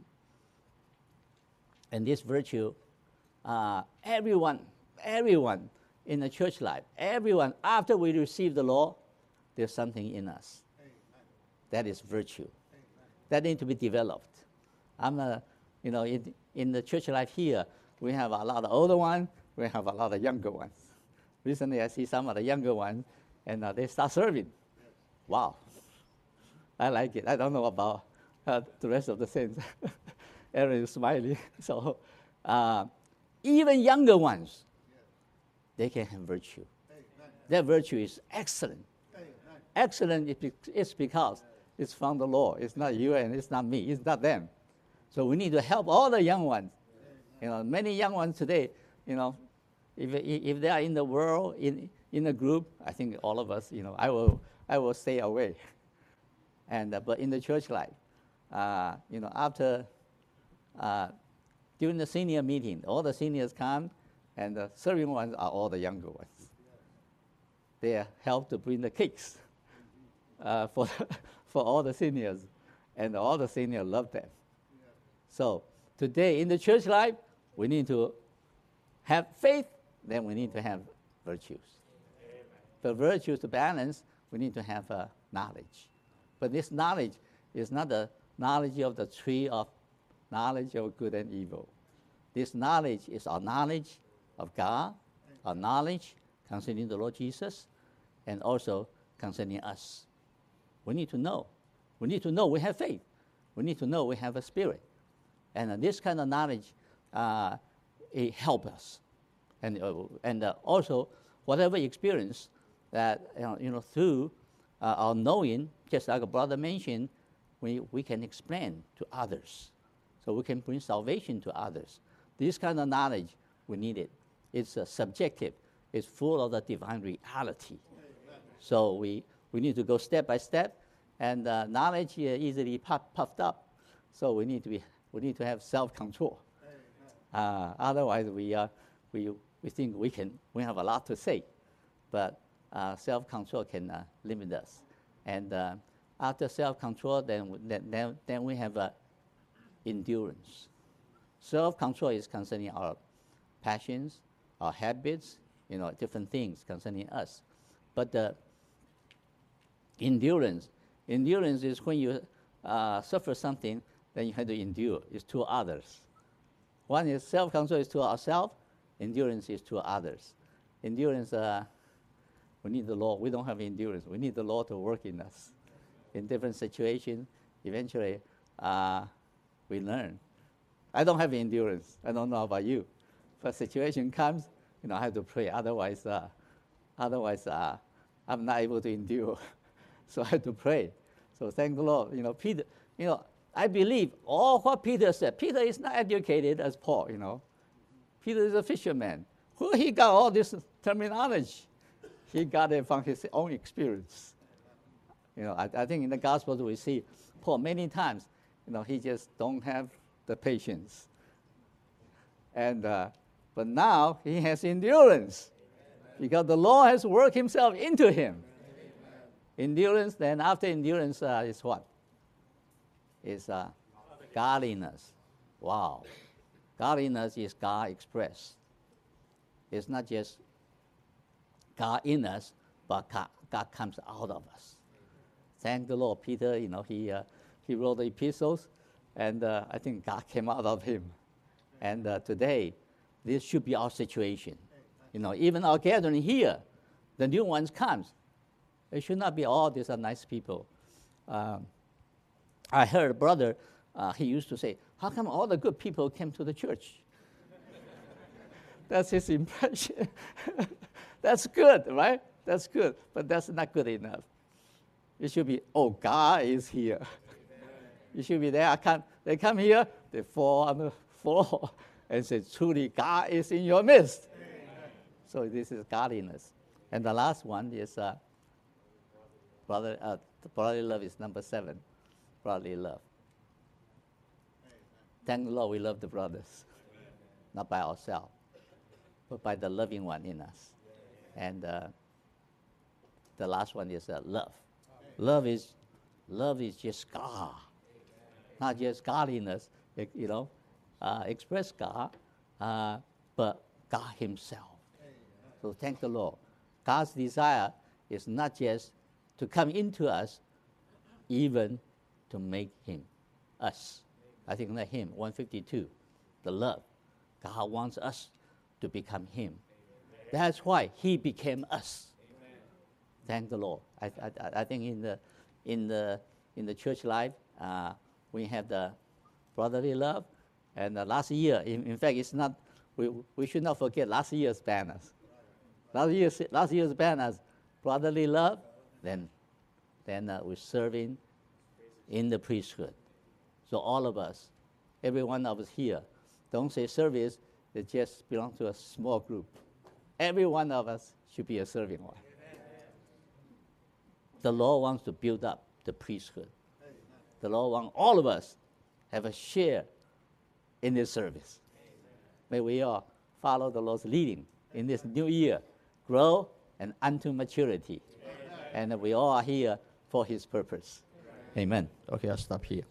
And this virtue, uh, everyone, everyone in the church life, everyone, after we receive the law, there's something in us. Amen. That is virtue. Amen. That needs to be developed. I'm a, you know, in, in the church life here, we have a lot of older ones, we have a lot of younger ones. Recently, I see some of the younger ones, and uh, they start serving. Yes. Wow. I like it. I don't know about uh, the rest of the saints. Aaron is smiling. So uh, even younger ones, they can have virtue. Amen. That virtue is excellent. Amen. Excellent is because it's from the Lord. It's not you and it's not me. It's not them. So we need to help all the young ones. Amen. You know, many young ones today, you know, if if they are in the world, in in a group, I think all of us, you know, I will I will stay away. And uh, but in the church life, uh, you know, after uh, during the senior meeting, all the seniors come. And the serving ones are all the younger ones. They help to bring the cakes uh, for for all the seniors, and all the seniors love them. So today in the church life, we need to have faith. Then we need to have virtues. Amen. The virtues to balance, we need to have uh, knowledge. But this knowledge is not the knowledge of the tree of knowledge of good and evil. This knowledge is our knowledge of God, our knowledge concerning the Lord Jesus, and also concerning us. We need to know. We need to know we have faith. We need to know we have a spirit. And uh, this kind of knowledge, uh, it helps us. And, uh, and uh, also, whatever experience that, you know, you know through uh, our knowing, just like a brother mentioned, we, we can explain to others. So we can bring salvation to others. This kind of knowledge, we need it. It's uh, subjective. It's full of the divine reality. Amen. So we, we need to go step by step, and uh, knowledge uh, easily puff, puffed up. So we need to be we need to have self-control. Uh, otherwise, we uh, we we think we can we have a lot to say, but uh, self-control can uh, limit us. And uh, after self-control, then then then we have uh, endurance. Self-control is concerning our passions, our habits, you know, different things concerning us. But the endurance, endurance is when you uh, suffer something, then you have to endure. It's to others. One is self-control is to ourselves. Endurance is to others. Endurance, uh, we need the Lord. We don't have endurance. We need the Lord to work in us. In different situations, eventually, uh, we learn. I don't have endurance. I don't know about you. If a situation comes, you know, I have to pray. Otherwise, uh, otherwise, uh, I'm not able to endure. So I have to pray. So thank the Lord. You know, Peter. You know, I believe all what Peter said. Peter is not educated as Paul. You know, Peter is a fisherman. Where he got all this terminology? He got it from his own experience. You know, I, I think in the Gospels we see Paul many times. You know, he just don't have the patience. And uh, but now he has endurance. Because the Lord has worked himself into him. Endurance, then after endurance uh, is what? Is uh, godliness. Wow. Godliness is God expressed. It's not just God in us, but God, God comes out of us. Thank the Lord. Peter, you know, he uh, he wrote the epistles, and uh, I think God came out of him. And uh, today, this should be our situation. You know, even our gathering here, the new ones comes. It should not be all these are nice people. Um, I heard a brother, uh, he used to say, how come all the good people came to the church? That's his impression. That's good, right? That's good, but that's not good enough. It should be, oh, God is here. It should be there. I come, they come here, they fall on the floor and say, truly, God is in your midst. Amen. So this is godliness. And the last one is uh, brother, uh, brotherly love is number seven, brotherly love. Thank the Lord we love the brothers, not by ourselves, but by the loving one in us. And uh, the last one is uh, love. Love is, love is just God, not just godliness, you know, uh, express God, uh, but God himself. So thank the Lord. God's desire is not just to come into us, even to make him us. I think that hymn, one fifty-two, the love. God wants us to become him. That's why he became us. Thank the Lord. I, I, I think in the in the in the church life, uh, we have the brotherly love, and uh, last year, in, in fact, it's not. We we should not forget last year's banners. Last year's last year's banners, brotherly love. Then, then uh, we're serving in the priesthood. So all of us, every one of us here, don't say service. They just belong to a small group. Every one of us should be a serving one. The Lord wants to build up the priesthood. Amen. The Lord wants all of us have a share in this service. Amen. May we all follow the Lord's leading in this new year, grow and unto maturity. Amen. And we all are here for his purpose. Amen. Amen. Okay, I'll stop here.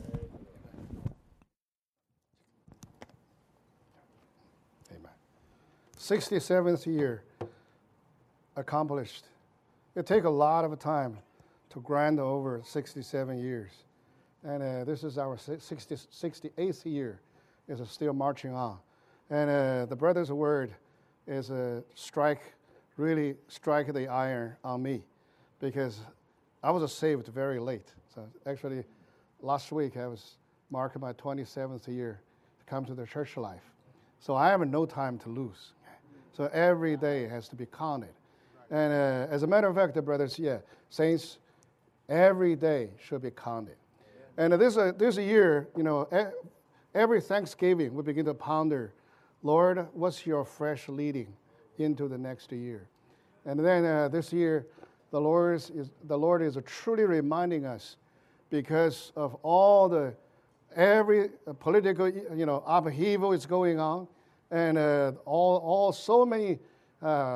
Amen. sixty-seventh year accomplished. It takes a lot of time to grind over sixty-seven years. And uh, this is our sixty, sixty-eighth year. It's still marching on. And uh, the brother's word is uh, strike, really strike the iron on me, because I was saved very late. So actually, last week I was marking my twenty-seventh year to come to the church life. So I have no time to lose. So every day has to be counted. And uh, as a matter of fact, the brothers, yeah, saints, every day should be counted. And uh, this, uh, this year, you know, every Thanksgiving we begin to ponder, Lord, what's your fresh leading into the next year? And then uh, this year, the Lord is the Lord is truly reminding us, because of all the every political, you know, upheaval is going on, and uh, all all so many. Uh,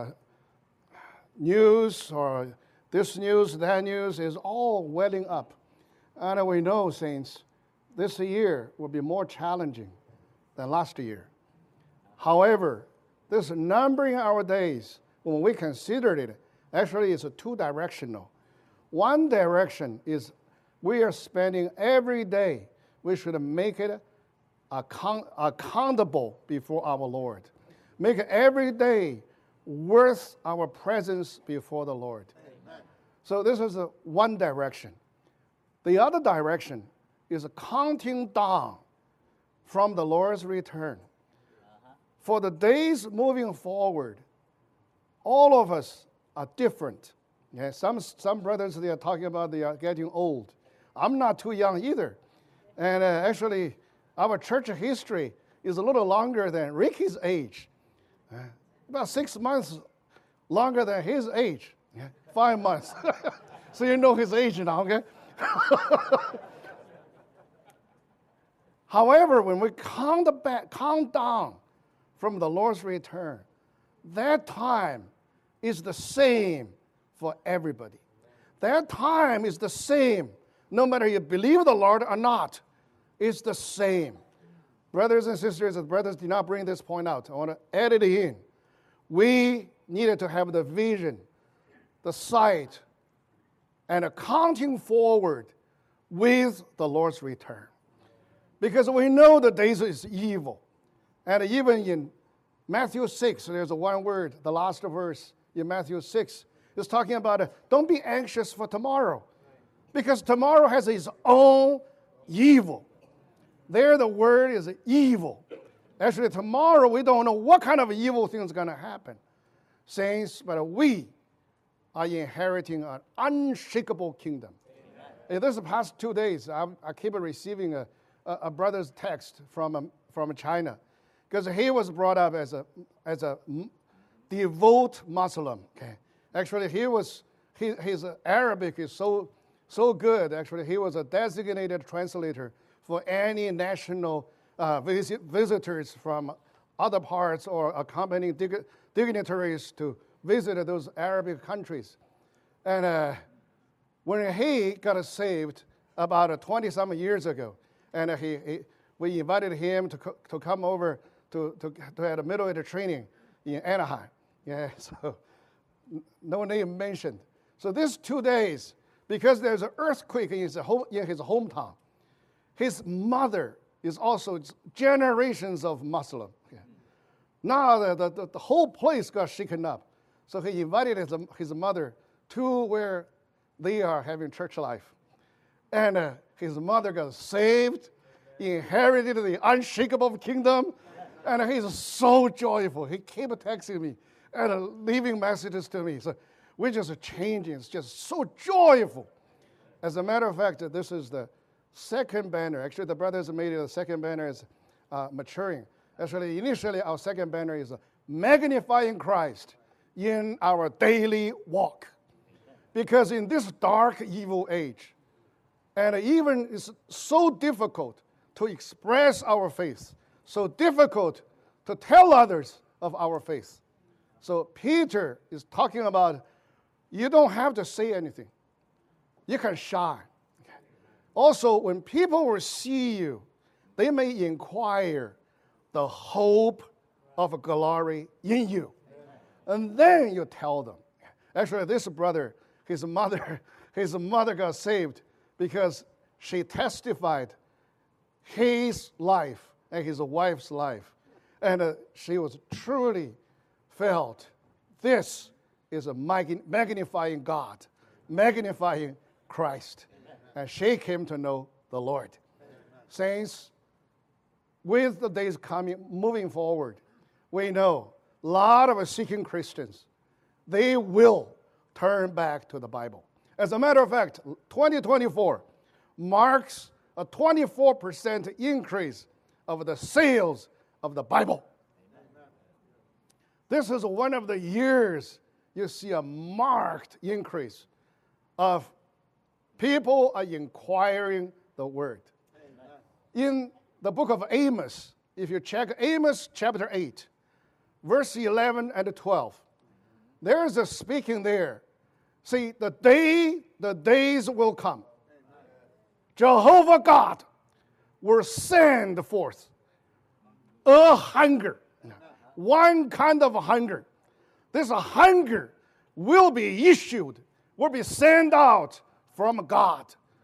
News or this news, that news is all welling up. And we know, saints, this year will be more challenging than last year. However, this numbering our days, when we considered it, actually is a two-directional. One direction is we are spending every day, we should make it account- accountable before our Lord. Make it every day worth our presence before the Lord. Amen. So this is a one direction. The other direction is a counting down from the Lord's return. Uh-huh. For the days moving forward, all of us are different. Yeah, some some brothers, they are talking about they are getting old. I'm not too young either. And uh, actually, our church history is a little longer than Ricky's age. Uh, About six months longer than his age. Yeah. Five months. So you know his age now, okay? However, when we count back, count down from the Lord's return, that time is the same for everybody. That time is the same, no matter you believe the Lord or not. It's the same. Brothers and sisters, the brothers did not bring this point out. I want to add it in. We needed to have the vision, the sight, and a counting forward with the Lord's return. Because we know the days is evil. And even in Matthew six, there's a one word, the last verse in Matthew six, is talking about, uh, don't be anxious for tomorrow. Because tomorrow has its own evil. There the word is evil. Actually, tomorrow we don't know what kind of evil thing is going to happen. Saints, but we are inheriting an unshakable kingdom. In this past two days, I, I keep receiving a, a, a brother's text from, um, from China. Because he was brought up as a, as a devout Muslim. Okay. Actually, he was, he, his Arabic is so, so good. Actually, he was a designated translator for any national uh, visit, visitors from other parts or accompanying dig- dignitaries to visit those Arabic countries. And uh, when he got saved about twenty-some years ago, and he, he, we invited him to, co- to come over to, to, to have a middle-age training in Anaheim. Yeah, so no name mentioned. So these two days, because there's an earthquake in his, home, in his hometown, his mother is also generations of Muslim. Yeah. Now the, the, the whole place got shaken up. So he invited his, his mother to where they are having church life. And uh, his mother got saved, inherited the unshakable kingdom, and he's so joyful. He kept texting me and uh, leaving messages to me. So we're just changing. It's just so joyful. As a matter of fact, this is the second banner. Actually, the brothers made it. The second banner is uh, maturing. Actually, initially, our second banner is uh, magnifying Christ in our daily walk. Because in this dark, evil age, and even it's so difficult to express our faith, so difficult to tell others of our faith. So Peter is talking about you don't have to say anything. You can shine. Also, when people will see you, they may inquire the hope of glory in you. And then you tell them. Actually, this brother, his mother, his mother got saved because she testified his life and his wife's life. And uh, she was truly felt this is a magnifying God, magnifying Christ. And she came to know the Lord. Amen. Saints, with the days coming, moving forward, we know a lot of seeking Christians, they will turn back to the Bible. As a matter of fact, twenty twenty-four marks a twenty-four percent increase of the sales of the Bible. Amen. This is one of the years you see a marked increase of people are inquiring the word. Amen. In the book of Amos, if you check Amos chapter eight, verse eleven and twelve, there is a speaking there. See, the day, the days will come. Amen. Jehovah God will send forth a hunger, one kind of hunger. This hunger will be issued, will be sent out from God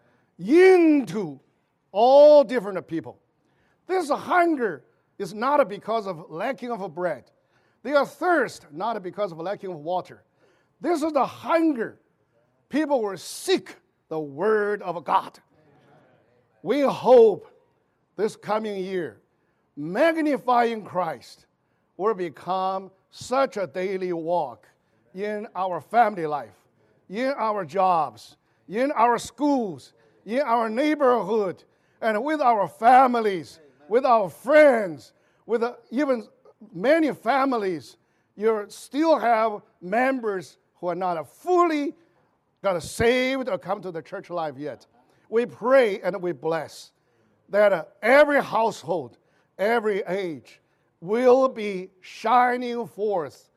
into all different people. This hunger is not because of lacking of bread. They are thirst, not because of lacking of water. This is the hunger. People will seek the word of God. We hope this coming year, magnifying Christ will become such a daily walk in our family life, in our jobs, in our schools, in our neighborhood, and with our families, with our friends, with uh, even many families. You still have members who are not fully got saved or come to the church life yet. We pray and we bless that uh, every household, every age will be shining forth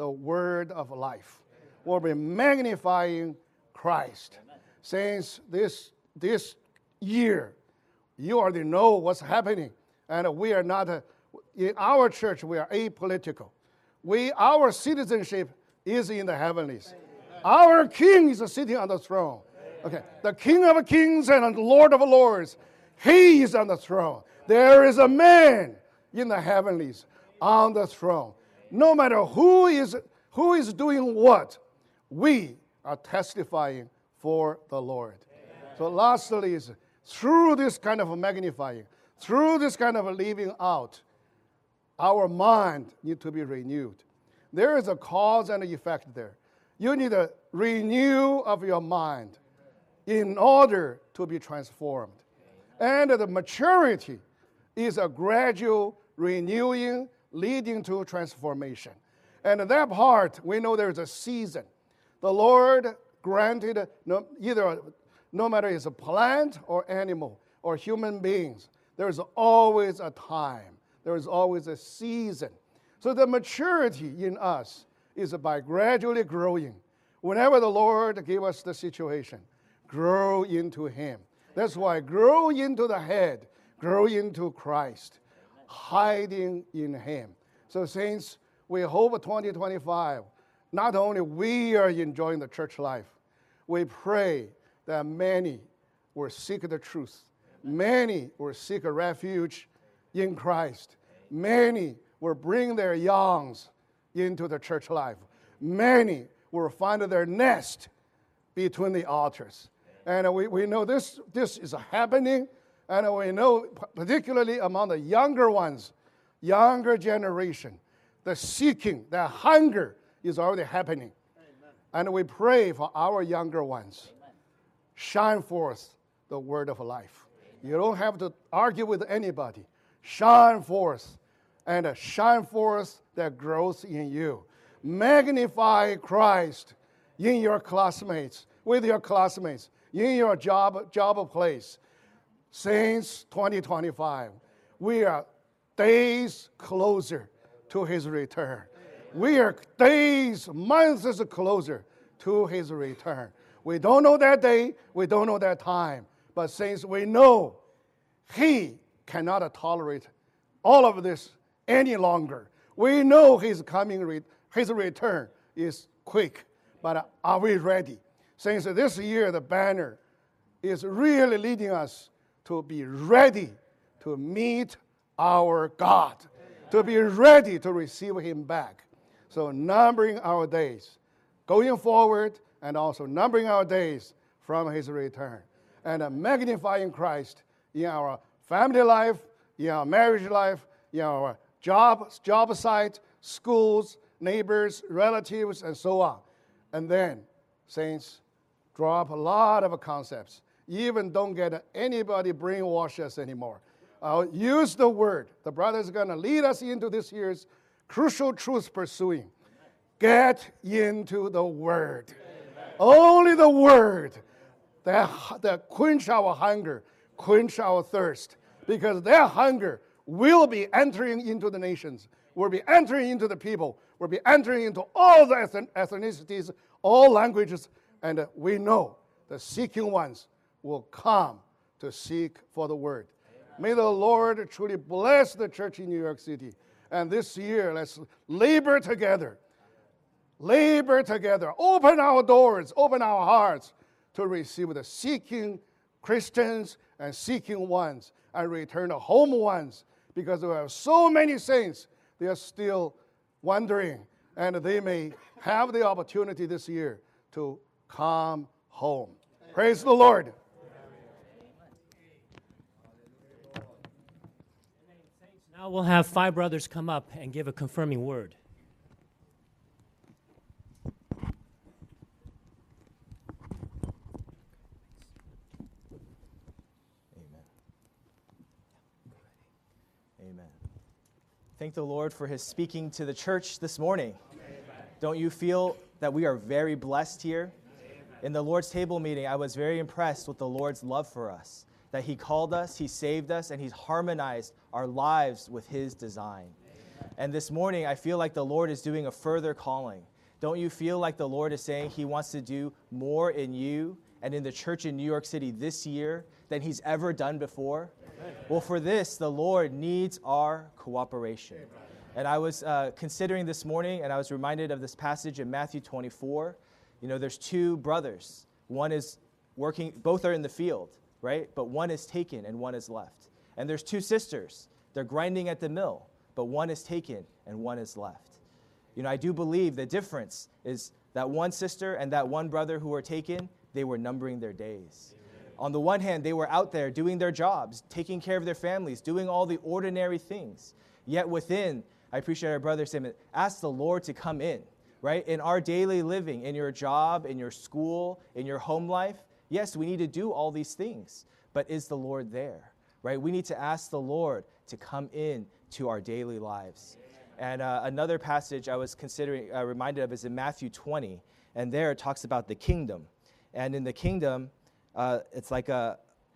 the word of life. We'll be magnifying Christ. Since this, this year, you already know what's happening. And we are not, a, in our church, we are apolitical. We, our citizenship is in the heavenlies. Our King is sitting on the throne. Okay, the King of kings and the Lord of lords, he is on the throne. There is a man in the heavenlies on the throne. No matter who is, who is doing what, we are testifying for the Lord. Amen. So lastly is through this kind of magnifying, through this kind of living out, our mind needs to be renewed. There is a cause and effect there. You need a renew of your mind in order to be transformed. And the maturity is a gradual renewing leading to transformation. And that part, we know there's a season. The Lord granted no, either, no matter it's a plant or animal or human beings, there's always a time. There is always a season. So the maturity in us is by gradually growing. Whenever the Lord gave us the situation, grow into Him. That's why grow into the head, grow into Christ, hiding in Him. So since we hope twenty twenty-five, not only we are enjoying the church life, we pray that many will seek the truth. Many will seek a refuge in Christ. Many will bring their youngs into the church life. Many will find their nest between the altars. And we, we know this, this is happening, and we know particularly among the younger ones, younger generation, the seeking, the hunger is already happening. Amen. And we pray for our younger ones. Amen. Shine forth the word of life. Amen. You don't have to argue with anybody. Shine forth, and shine forth that growth in you. Magnify Christ in your classmates, with your classmates, in your job, job place. Since twenty twenty-five, we are days closer to His return. We are days, months closer to His return. We don't know that day, we don't know that time, but since we know He cannot tolerate all of this any longer, we know His coming, His return is quick, but are we ready? Since this year the banner is really leading us to be ready to meet our God, to be ready to receive Him back. So numbering our days, going forward, and also numbering our days from His return, and magnifying Christ in our family life, in our marriage life, in our job, job site, schools, neighbors, relatives, and so on. And then, saints, drop a lot of concepts. Even don't get anybody brainwash us anymore. I'll use the word. The brother is going to lead us into this year's crucial truth pursuing. Get into the word. Amen. Only the word that, that quench our hunger, quench our thirst. Because that hunger will be entering into the nations, will be entering into the people, will be entering into all the ethnicities, all languages, and we know the seeking ones will come to seek for the word. May the Lord truly bless the church in New York City. And this year, let's labor together. Labor together. Open our doors, open our hearts to receive the seeking Christians and seeking ones and return the home ones. Because we have so many saints, they are still wondering. And they may have the opportunity this year to come home. Amen. Praise the Lord. Now we'll have five brothers come up and give a confirming word. Amen. Amen. Thank the Lord for His speaking to the church this morning. Amen. Don't you feel that we are very blessed here? Amen. In the Lord's table meeting, I was very impressed with the Lord's love for us. That He called us, He saved us, and He's harmonized our lives with His design. Amen. And this morning, I feel like the Lord is doing a further calling. Don't you feel like the Lord is saying he wants to do more in you and in the church in New York City this year than he's ever done before? Amen. Well, for this, the Lord needs our cooperation. Amen. And I was uh, considering this morning, and I was reminded of this passage in Matthew twenty-four. You know, there's two brothers. One is working, both are in the field, right? But one is taken and one is left. And there's two sisters. They're grinding at the mill, but one is taken and one is left. You know, I do believe the difference is that one sister and that one brother who were taken, they were numbering their days. Amen. On the one hand, they were out there doing their jobs, taking care of their families, doing all the ordinary things. Yet within, I appreciate our brother saying, ask the Lord to come in, right? In our daily living, in your job, in your school, in your home life, yes, we need to do all these things, but is the Lord there, right? We need to ask the Lord to come in to our daily lives. And uh, another passage I was considering, uh, reminded of is in Matthew twenty, and there it talks about the kingdom. And in the kingdom, uh, it's like a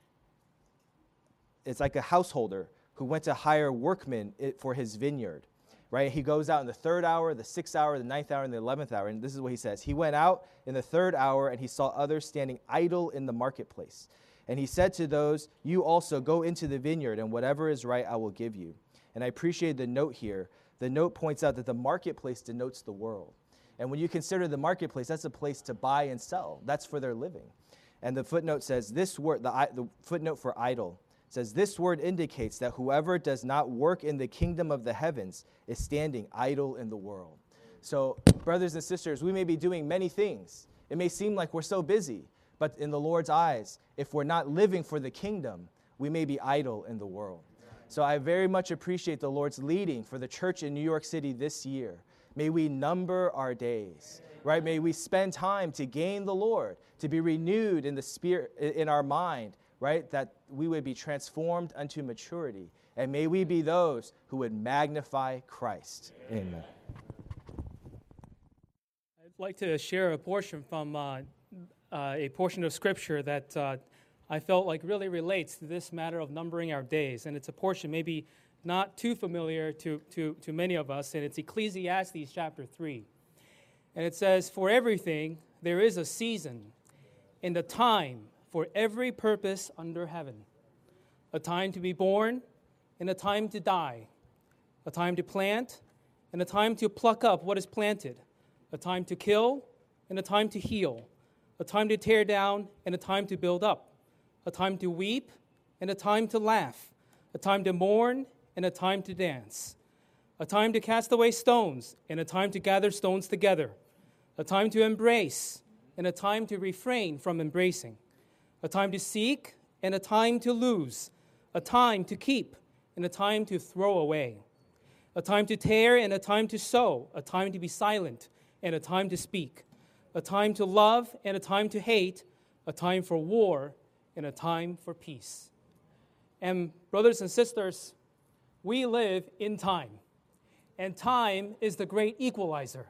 it's like a householder who went to hire workmen for his vineyard, right? He goes out in the third hour, the sixth hour, the ninth hour, and the eleventh hour, and this is what he says. He went out in the third hour, and he saw others standing idle in the marketplace. And he said to those, you also go into the vineyard, and whatever is right I will give you. And I appreciate the note here. The note points out that the marketplace denotes the world. And when you consider the marketplace, that's a place to buy and sell. That's for their living. And the footnote says, this word, the, the footnote for idle, says, this word indicates that whoever does not work in the kingdom of the heavens is standing idle in the world. So, brothers and sisters, we may be doing many things. It may seem like we're so busy, but in the Lord's eyes, if we're not living for the kingdom, we may be idle in the world. So I very much appreciate the Lord's leading for the church in New York City this year. May we number our days, right? May we spend time to gain the Lord, to be renewed in the spirit, in our mind, right? That we would be transformed unto maturity. And may we be those who would magnify Christ. Amen. I'd like to share a portion from uh, uh, a portion of Scripture that uh, I felt like really relates to this matter of numbering our days. And it's a portion maybe not too familiar to, to, to many of us, and it's Ecclesiastes chapter three. And it says, for everything there is a season and a time for every purpose under heaven. A time to be born and a time to die. A time to plant and a time to pluck up what is planted. A time to kill and a time to heal. A time to tear down and a time to build up. A time to weep and a time to laugh, a time to mourn and a time to dance, a time to cast away stones and a time to gather stones together, a time to embrace and a time to refrain from embracing, a time to seek and a time to lose, a time to keep and a time to throw away, a time to tear and a time to sow, a time to be silent and a time to speak, a time to love and a time to hate, a time for war and a time for peace. And brothers and sisters, we live in time. And time is the great equalizer.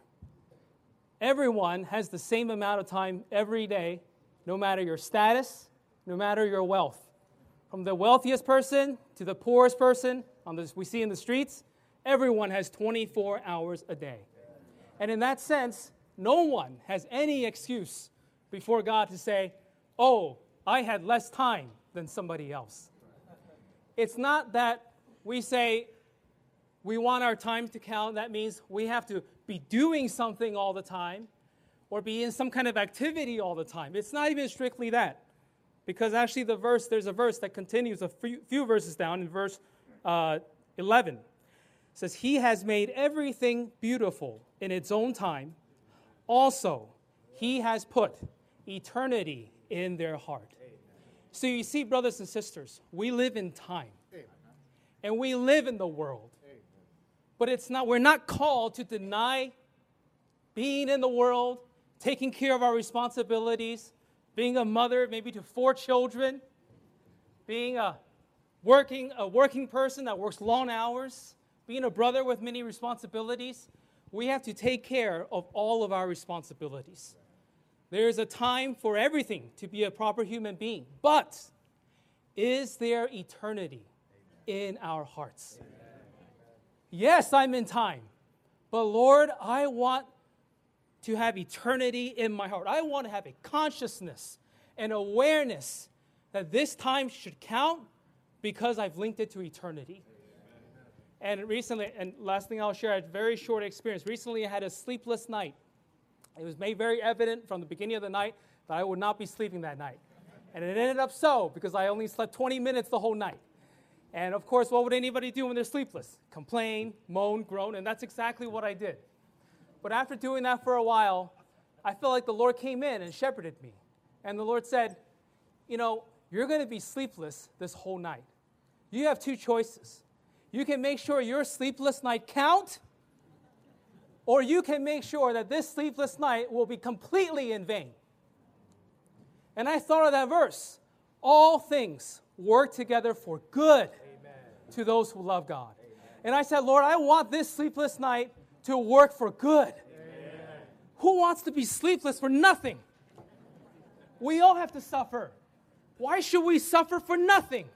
Everyone has the same amount of time every day, no matter your status, no matter your wealth. From the wealthiest person to the poorest person on this, we see in the streets, everyone has twenty-four hours a day. And in that sense, no one has any excuse before God to say, oh, I had less time than somebody else. It's not that we say we want our time to count. That means we have to be doing something all the time or be in some kind of activity all the time. It's not even strictly that. Because actually the verse, there's a verse that continues a few, few verses down in verse uh, eleven. It says, he has made everything beautiful in its own time. Also, he has put eternity in their heart. So you see, brothers and sisters, we live in time. And we live in the world. But it's not, we're not called to deny being in the world, taking care of our responsibilities, being a mother maybe to four children, being a working, a working person that works long hours, being a brother with many responsibilities. We have to take care of all of our responsibilities. There is a time for everything to be a proper human being. But is there eternity in our hearts? Yes, I'm in time. But Lord, I want to have eternity in my heart. I want to have a consciousness and awareness that this time should count because I've linked it to eternity. And recently, and last thing I'll share, I had a very short experience. Recently, I had a sleepless night. It was made very evident from the beginning of the night that I would not be sleeping that night. And it ended up so because I only slept twenty minutes the whole night. And of course, what would anybody do when they're sleepless? Complain, moan, groan, and that's exactly what I did. But after doing that for a while, I felt like the Lord came in and shepherded me. And the Lord said, you know, you're going to be sleepless this whole night. You have two choices. You can make sure your sleepless night count, or you can make sure that this sleepless night will be completely in vain. And I thought of that verse. All things work together for good Amen. To those who love God. Amen. And I said, Lord, I want this sleepless night to work for good. Amen. Who wants to be sleepless for nothing? We all have to suffer. Why should we suffer for nothing?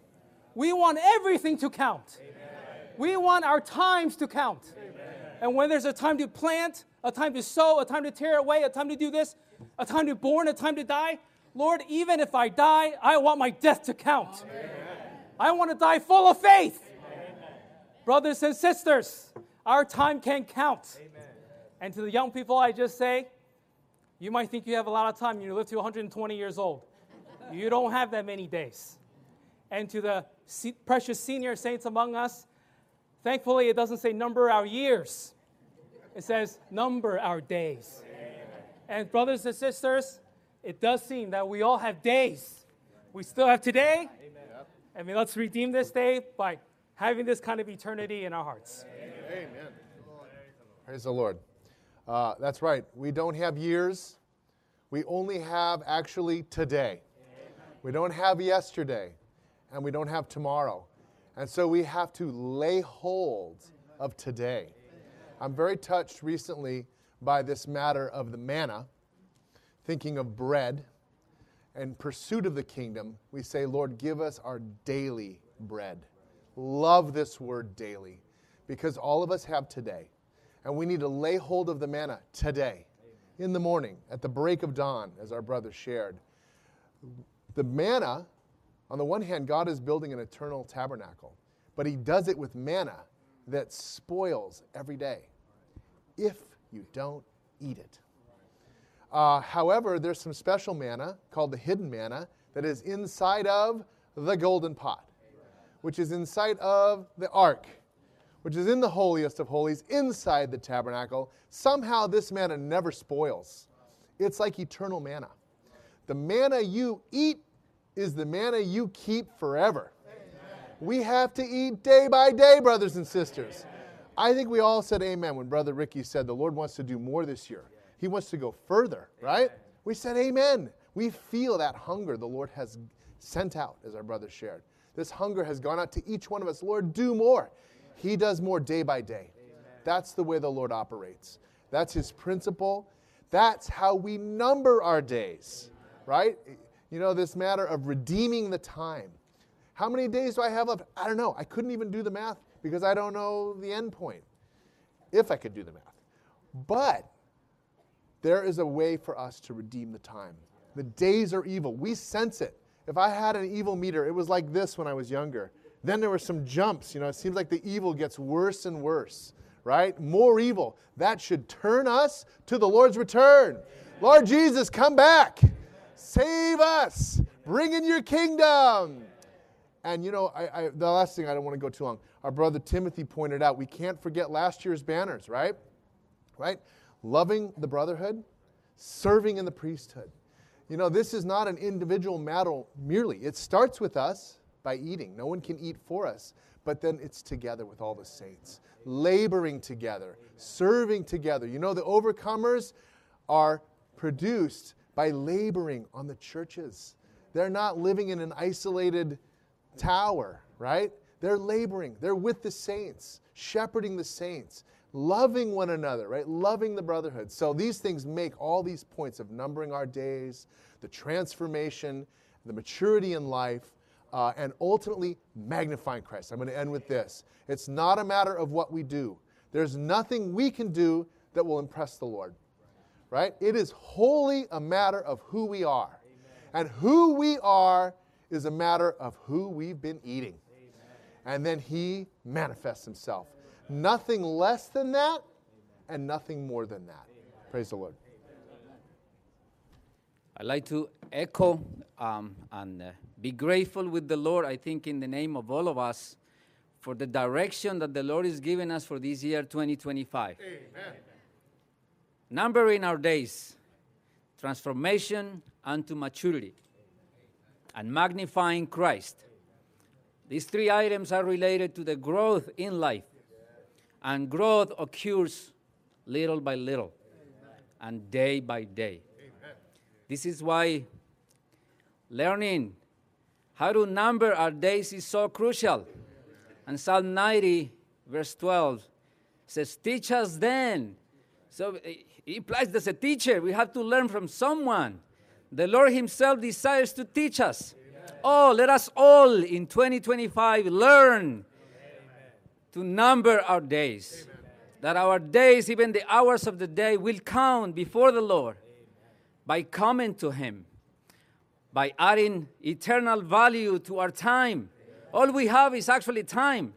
We want everything to count. Amen. We want our times to count. Amen. And when there's a time to plant, a time to sow, a time to tear away, a time to do this, a time to born, a time to die, Lord, even if I die, I want my death to count. Amen. I want to die full of faith. Amen. Brothers and sisters, our time can count. Amen. And to the young people, I just say, you might think you have a lot of time. You live to one hundred twenty years old. You don't have that many days. And to the precious senior saints among us, thankfully it doesn't say number our years. It says number our days. Amen. And brothers and sisters, it does seem that we all have days. We still have today. Amen. I mean, let's redeem this day by having this kind of eternity in our hearts. Amen. Amen. Praise the Lord. Uh, that's right. We don't have years. We only have actually today. We don't have yesterday, and we don't have tomorrow. And so we have to lay hold of today. I'm very touched recently by this matter of the manna. Thinking of bread and pursuit of the kingdom, we say, Lord, give us our daily bread. Love this word daily, because all of us have today. And we need to lay hold of the manna today, in the morning, at the break of dawn, as our brother shared. The manna, on the one hand, God is building an eternal tabernacle, but he does it with manna that spoils every day if you don't eat it. Uh, however, there's some special manna called the hidden manna that is inside of the golden pot, which is inside of the ark, which is in the holiest of holies, inside the tabernacle. Somehow this manna never spoils. It's like eternal manna. The manna you eat is the manna you keep forever. We have to eat day by day, brothers and sisters. I think we all said amen when Brother Ricky said the Lord wants to do more this year. He wants to go further, right? Amen. We said amen. We feel that hunger the Lord has sent out, as our brother shared. This hunger has gone out to each one of us. Lord, do more. He does more day by day. Amen. That's the way the Lord operates. That's his principle. That's how we number our days, right? You know, this matter of redeeming the time. How many days do I have left? I don't know. I couldn't even do the math because I don't know the end point, if I could do the math. But there is a way for us to redeem the time. The days are evil. We sense it. If I had an evil meter, it was like this when I was younger. Then there were some jumps. You know, it seems like the evil gets worse and worse, right? More evil. That should turn us to the Lord's return. Amen. Lord Jesus, come back. Save us. Bring in your kingdom. And, you know, I, I, the last thing, I don't want to go too long. Our brother Timothy pointed out, we can't forget last year's banners, right? Right? Loving the brotherhood, serving in the priesthood. You know, this is not an individual matter merely. It starts with us by eating. No one can eat for us. But then it's together with all the saints. Laboring together. Serving together. You know, the overcomers are produced by laboring on the churches. They're not living in an isolated tower, right? They're laboring. They're with the saints, shepherding the saints, loving one another, right? Loving the brotherhood. So these things make all these points of numbering our days, the transformation, the maturity in life, uh, and ultimately magnifying Christ. I'm going to end with this. It's not a matter of what we do. There's nothing we can do that will impress the Lord, right? It is wholly a matter of who we are. And who we are is a matter of who we've been eating. And then He manifests Himself. Nothing less than that and nothing more than that. Praise the Lord. I'd like to echo um, and uh, be grateful with the Lord, I think, in the name of all of us, for the direction that the Lord is giving us for this year, twenty twenty-five. Amen. Numbering our days, transformation unto maturity, and magnifying Christ. These three items are related to the growth in life, and growth occurs little by little and day by day. This is why learning how to number our days is so crucial. And Psalm ninety, verse twelve, says, teach us then. So it implies there's a teacher. We have to learn from someone. The Lord Himself desires to teach us. Amen. Oh, let us all in twenty twenty-five learn Amen. To number our days. Amen. That our days, even the hours of the day, will count before the Lord. By coming to Him, by adding eternal value to our time. All we have is actually time.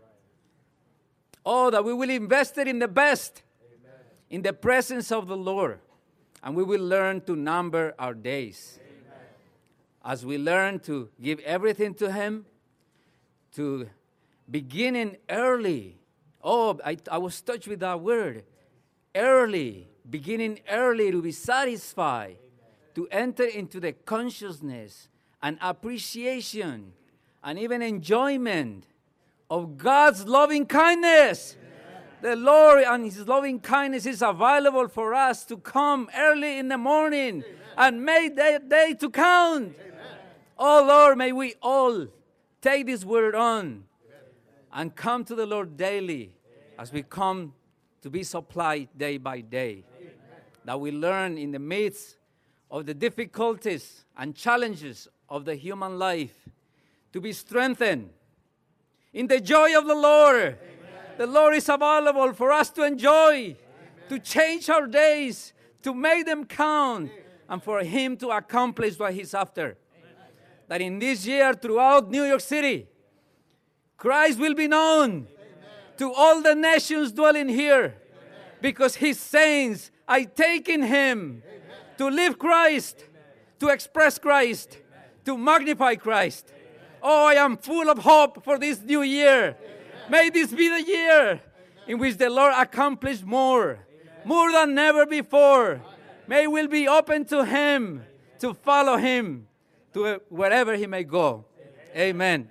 Oh, that we will invest it in the best, in the presence of the Lord, and we will learn to number our days. As we learn to give everything to Him, to beginning early. Oh, I, I was touched with that word. Early, beginning early to be satisfied. To enter into the consciousness and appreciation and even enjoyment of God's loving kindness. Amen. The Lord and His loving kindness is available for us to come early in the morning Amen. And make that day to count. Amen. Oh Lord, may we all take this word on Amen. And come to the Lord daily Amen. As we come to be supplied day by day. Amen. That we learn in the midst of the difficulties and challenges of the human life, to be strengthened in the joy of the Lord. Amen. The Lord is available for us to enjoy, Amen. To change our days, to make them count, Amen. And for Him to accomplish what He's after. Amen. That in this year, throughout New York City, Christ will be known Amen. To all the nations dwelling here, Amen. Because His saints are taking Him Amen. To live Christ, Amen. To express Christ, Amen. To magnify Christ. Amen. Oh, I am full of hope for this new year. Amen. May this be the year Amen. In which the Lord accomplishes more, Amen. More than ever before. Amen. May we be open to Him, Amen. To follow Him, to wherever He may go. Amen. Amen.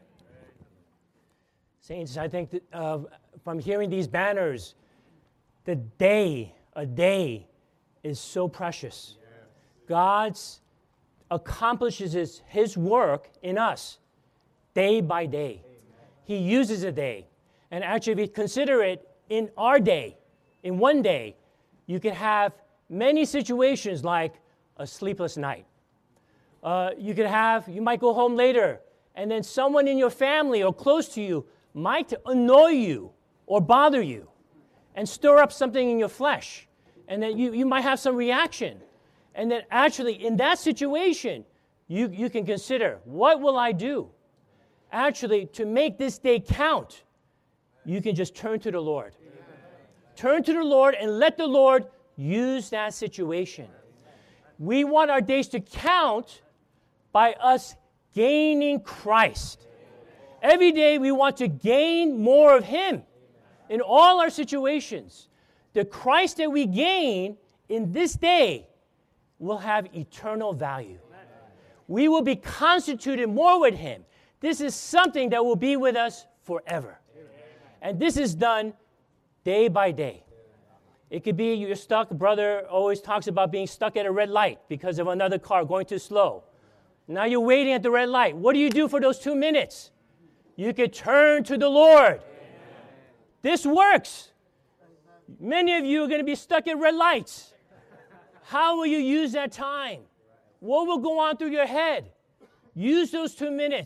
Saints, I think that uh, from hearing these banners, the day, a day, is so precious. God accomplishes his, his work in us day by day. He uses a day. And actually, if you consider it in our day, in one day, you can have many situations like a sleepless night. Uh, you could have, you might go home later, and then someone in your family or close to you might annoy you or bother you and stir up something in your flesh. And then you, you might have some reaction. And then actually, in that situation, you, you can consider, what will I do? Actually, to make this day count, you can just turn to the Lord. Amen. Turn to the Lord and let the Lord use that situation. We want our days to count by us gaining Christ. Every day we want to gain more of Him in all our situations. The Christ that we gain in this day will have eternal value. We will be constituted more with Him. This is something that will be with us forever. And this is done day by day. It could be you're stuck. Brother always talks about being stuck at a red light because of another car going too slow. Now you're waiting at the red light. What do you do for those two minutes? You could turn to the Lord. This works. Many of you are going to be stuck at red lights. How will you use that time? What will go on through your head? Use those two minutes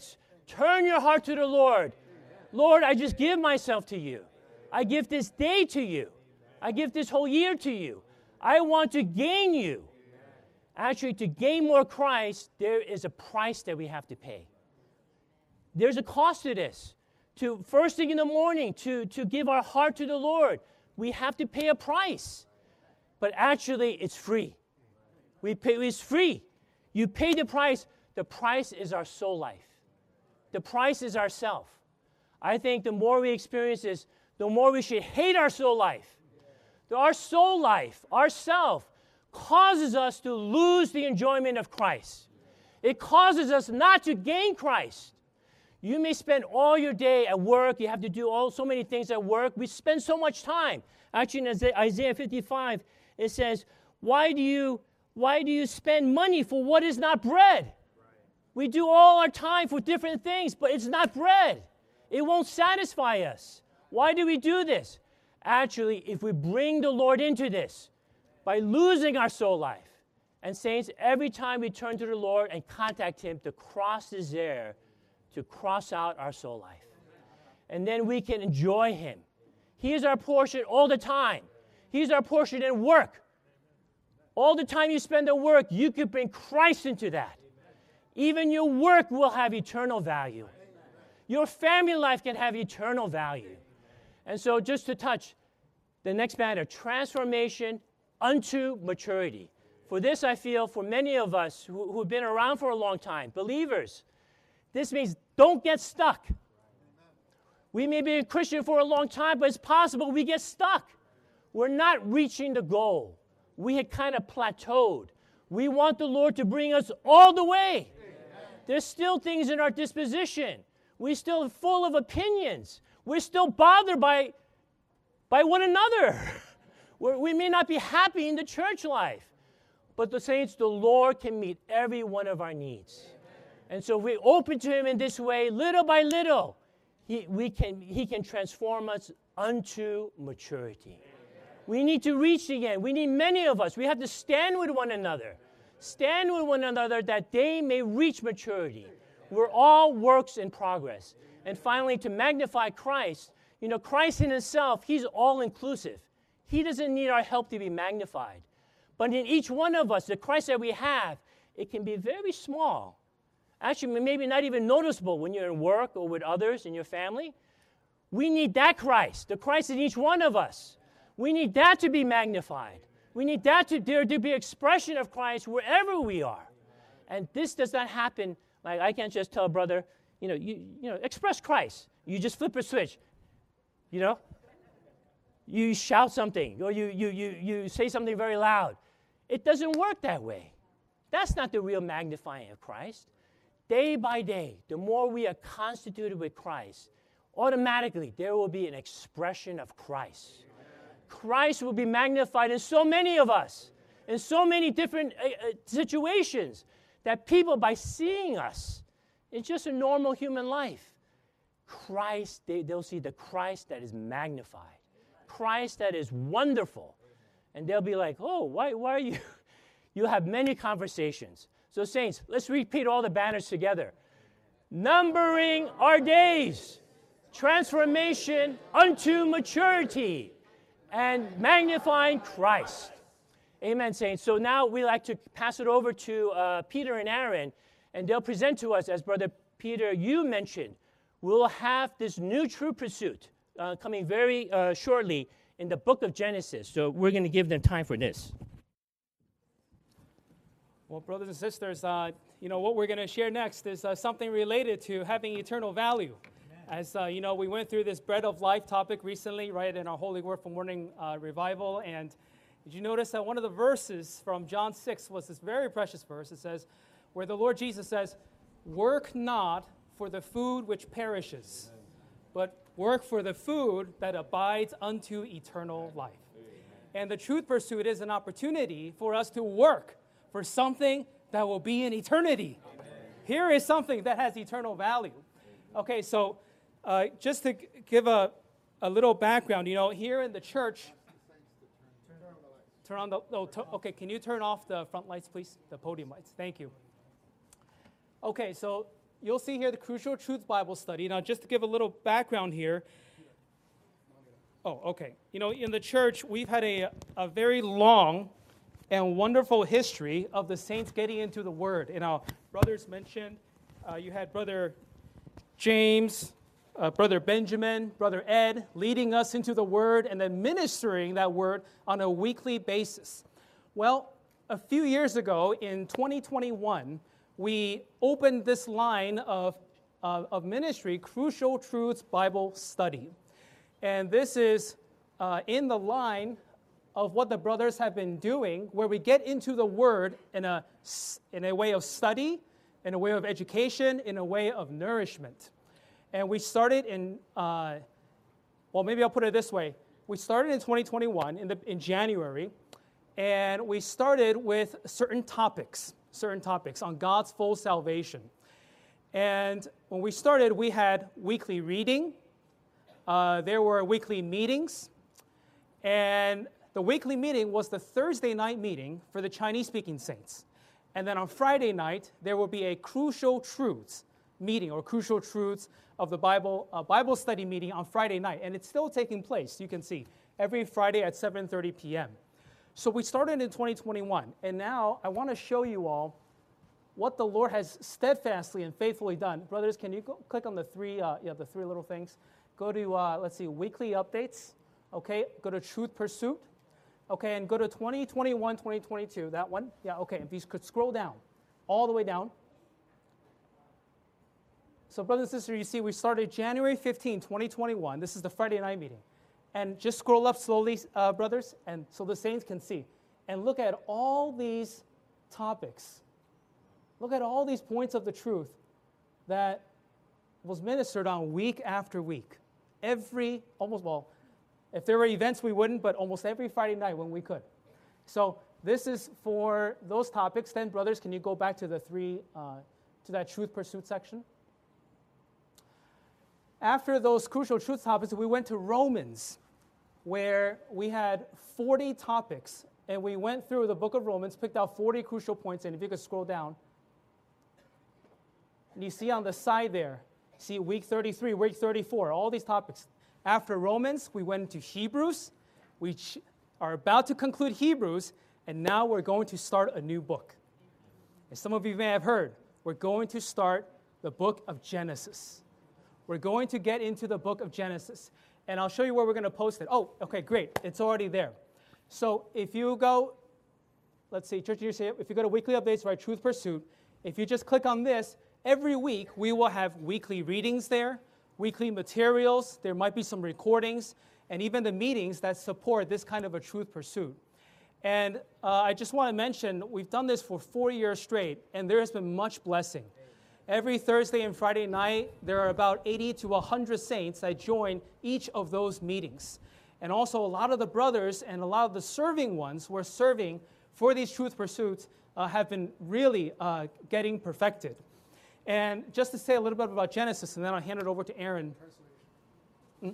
Turn your heart to the Lord. Lord, I just give myself to you. I give this day to you. I give this whole year to you. I want to gain you. Actually, to gain more Christ, there is a price that we have to pay. There's a cost to this. To first thing in the morning, to, to give our heart to the Lord, we have to pay a price. But actually, it's free. We pay, it's free. You pay the price. The price is our soul life. The price is ourself. I think the more we experience this, the more we should hate our soul life. Our soul life, our self, causes us to lose the enjoyment of Christ. It causes us not to gain Christ. You may spend all your day at work. You have to do all so many things at work. We spend so much time. Actually, in Isaiah fifty-five, it says, why do you, why do you spend money for what is not bread? We do all our time for different things, but it's not bread. It won't satisfy us. Why do we do this? Actually, if we bring the Lord into this, by losing our soul life, and saints, every time we turn to the Lord and contact Him, the cross is there to cross out our soul life. And then we can enjoy Him. He is our portion all the time. He's our portion in work. All the time you spend at work, you could bring Christ into that. Even your work will have eternal value. Your family life can have eternal value. And so just to touch the next matter, transformation unto maturity. For this, I feel, for many of us who, who've been around for a long time, believers, this means don't get stuck. We may be a Christian for a long time, but it's possible we get stuck. We're not reaching the goal. We had kind of plateaued. We want the Lord to bring us all the way. There's still things in our disposition. We're still full of opinions. We're still bothered by, by one another. We're, we may not be happy in the church life. But the saints, the Lord can meet every one of our needs. And so if we open to Him in this way, little by little, He, we can, he can transform us unto maturity. We need to reach again. We need many of us. We have to stand with one another. Stand with one another that they may reach maturity. We're all works in progress. And finally, to magnify Christ, you know, Christ in Himself, He's all-inclusive. He doesn't need our help to be magnified. But in each one of us, the Christ that we have, it can be very small. Actually, maybe not even noticeable when you're in work or with others in your family. We need that Christ, the Christ in each one of us. We need that to be magnified. We need that to, there to be expression of Christ wherever we are. And this does not happen, like I can't just tell a brother, you know, you, you know, express Christ. You just flip a switch, you know. You shout something, or you, you, you, you say something very loud. It doesn't work that way. That's not the real magnifying of Christ. Day by day, the more we are constituted with Christ, automatically there will be an expression of Christ. Christ will be magnified in so many of us, in so many different uh, uh, situations, that people, by seeing us, it's just a normal human life. Christ, they, they'll see the Christ that is magnified, Christ that is wonderful. And they'll be like, oh, why, why are you? You'll have many conversations. So saints, let's repeat all the banners together. Numbering our days, transformation unto maturity, and magnifying Christ. Amen, saints. So now we like to pass it over to uh, Peter and Aaron, and they'll present to us, as Brother Peter, you mentioned, we'll have this new true pursuit uh, coming very uh, shortly in the book of Genesis. So we're going to give them time for this. Well, brothers and sisters, uh, you know, what we're going to share next is uh, something related to having eternal value. As, uh, you know, we went through this bread of life topic recently, right, in our Holy Word for Morning uh, revival. And did you notice that one of the verses from John six was this very precious verse? It says, where the Lord Jesus says, work not for the food which perishes, but work for the food that abides unto eternal life. And the truth pursuit is an opportunity for us to work for something that will be in eternity. Amen. Here is something that has eternal value. Okay, so uh, just to g- give a, a little background, you know, here in the church, turn on the, oh, to, okay, can you turn off the front lights, please? The podium lights, thank you. Okay, so you'll see here the Crucial Truths Bible Study. Now, just to give a little background here. Oh, okay. You know, in the church, we've had a, a very long and wonderful history of the saints getting into the Word. And our brothers mentioned, uh, you had Brother James, uh, Brother Benjamin, Brother Ed, leading us into the Word and then ministering that Word on a weekly basis. Well, a few years ago, in twenty twenty-one, we opened this line of, uh, of ministry, Crucial Truths Bible Study. And this is uh, in the line of what the brothers have been doing, where we get into the Word in a, in a way of study, in a way of education, in a way of nourishment. And we started in, uh, well, maybe I'll put it this way. We started in twenty twenty-one, in, the, in January, and we started with certain topics, certain topics on God's full salvation. And when we started, we had weekly reading. Uh, there were weekly meetings. And the weekly meeting was the Thursday night meeting for the Chinese-speaking saints. And then on Friday night, there will be a Crucial Truths meeting, or Crucial Truths of the Bible uh, Bible study meeting on Friday night. And it's still taking place, you can see, every Friday at seven thirty p.m. So we started in twenty twenty-one. And now I want to show you all what the Lord has steadfastly and faithfully done. Brothers, can you go, click on the three, uh, yeah, the three little things? Go to, uh, let's see, weekly updates. Okay, go to Truth Pursuit. Okay, and go to twenty twenty-one, twenty twenty-two, that one. Yeah, okay, if you could scroll down, all the way down. So brothers and sisters, you see we started January fifteenth, twenty twenty-one. This is the Friday night meeting. And just scroll up slowly, uh, brothers, and so the saints can see. And look at all these topics. Look at all these points of the truth that was ministered on week after week. Every, almost, well, if there were events, we wouldn't, but almost every Friday night when we could. So this is for those topics. Then, brothers, can you go back to the three, uh, to that Truth Pursuit section? After those Crucial Truth topics, we went to Romans, where we had forty topics, and we went through the book of Romans, picked out forty crucial points, and if you could scroll down, and you see on the side there, see week thirty-three, week thirty-four, all these topics. After Romans, we went into Hebrews. We ch- are about to conclude Hebrews, and now we're going to start a new book. As some of you may have heard, we're going to start the book of Genesis. We're going to get into the book of Genesis, and I'll show you where we're going to post it. Oh, okay, great. It's already there. So if you go, let's see, Church Year, if you go to Weekly Updates, right, Truth Pursuit, if you just click on this, every week we will have weekly readings there, weekly materials, there might be some recordings, and even the meetings that support this kind of a truth pursuit. And uh, I just want to mention, we've done this for four years straight, and there has been much blessing. Every Thursday and Friday night, there are about eighty to one hundred saints that join each of those meetings. And also a lot of the brothers and a lot of the serving ones who are serving for these truth pursuits uh, have been really uh, getting perfected. And just to say a little bit about Genesis, and then I'll hand it over to Aaron. Hmm?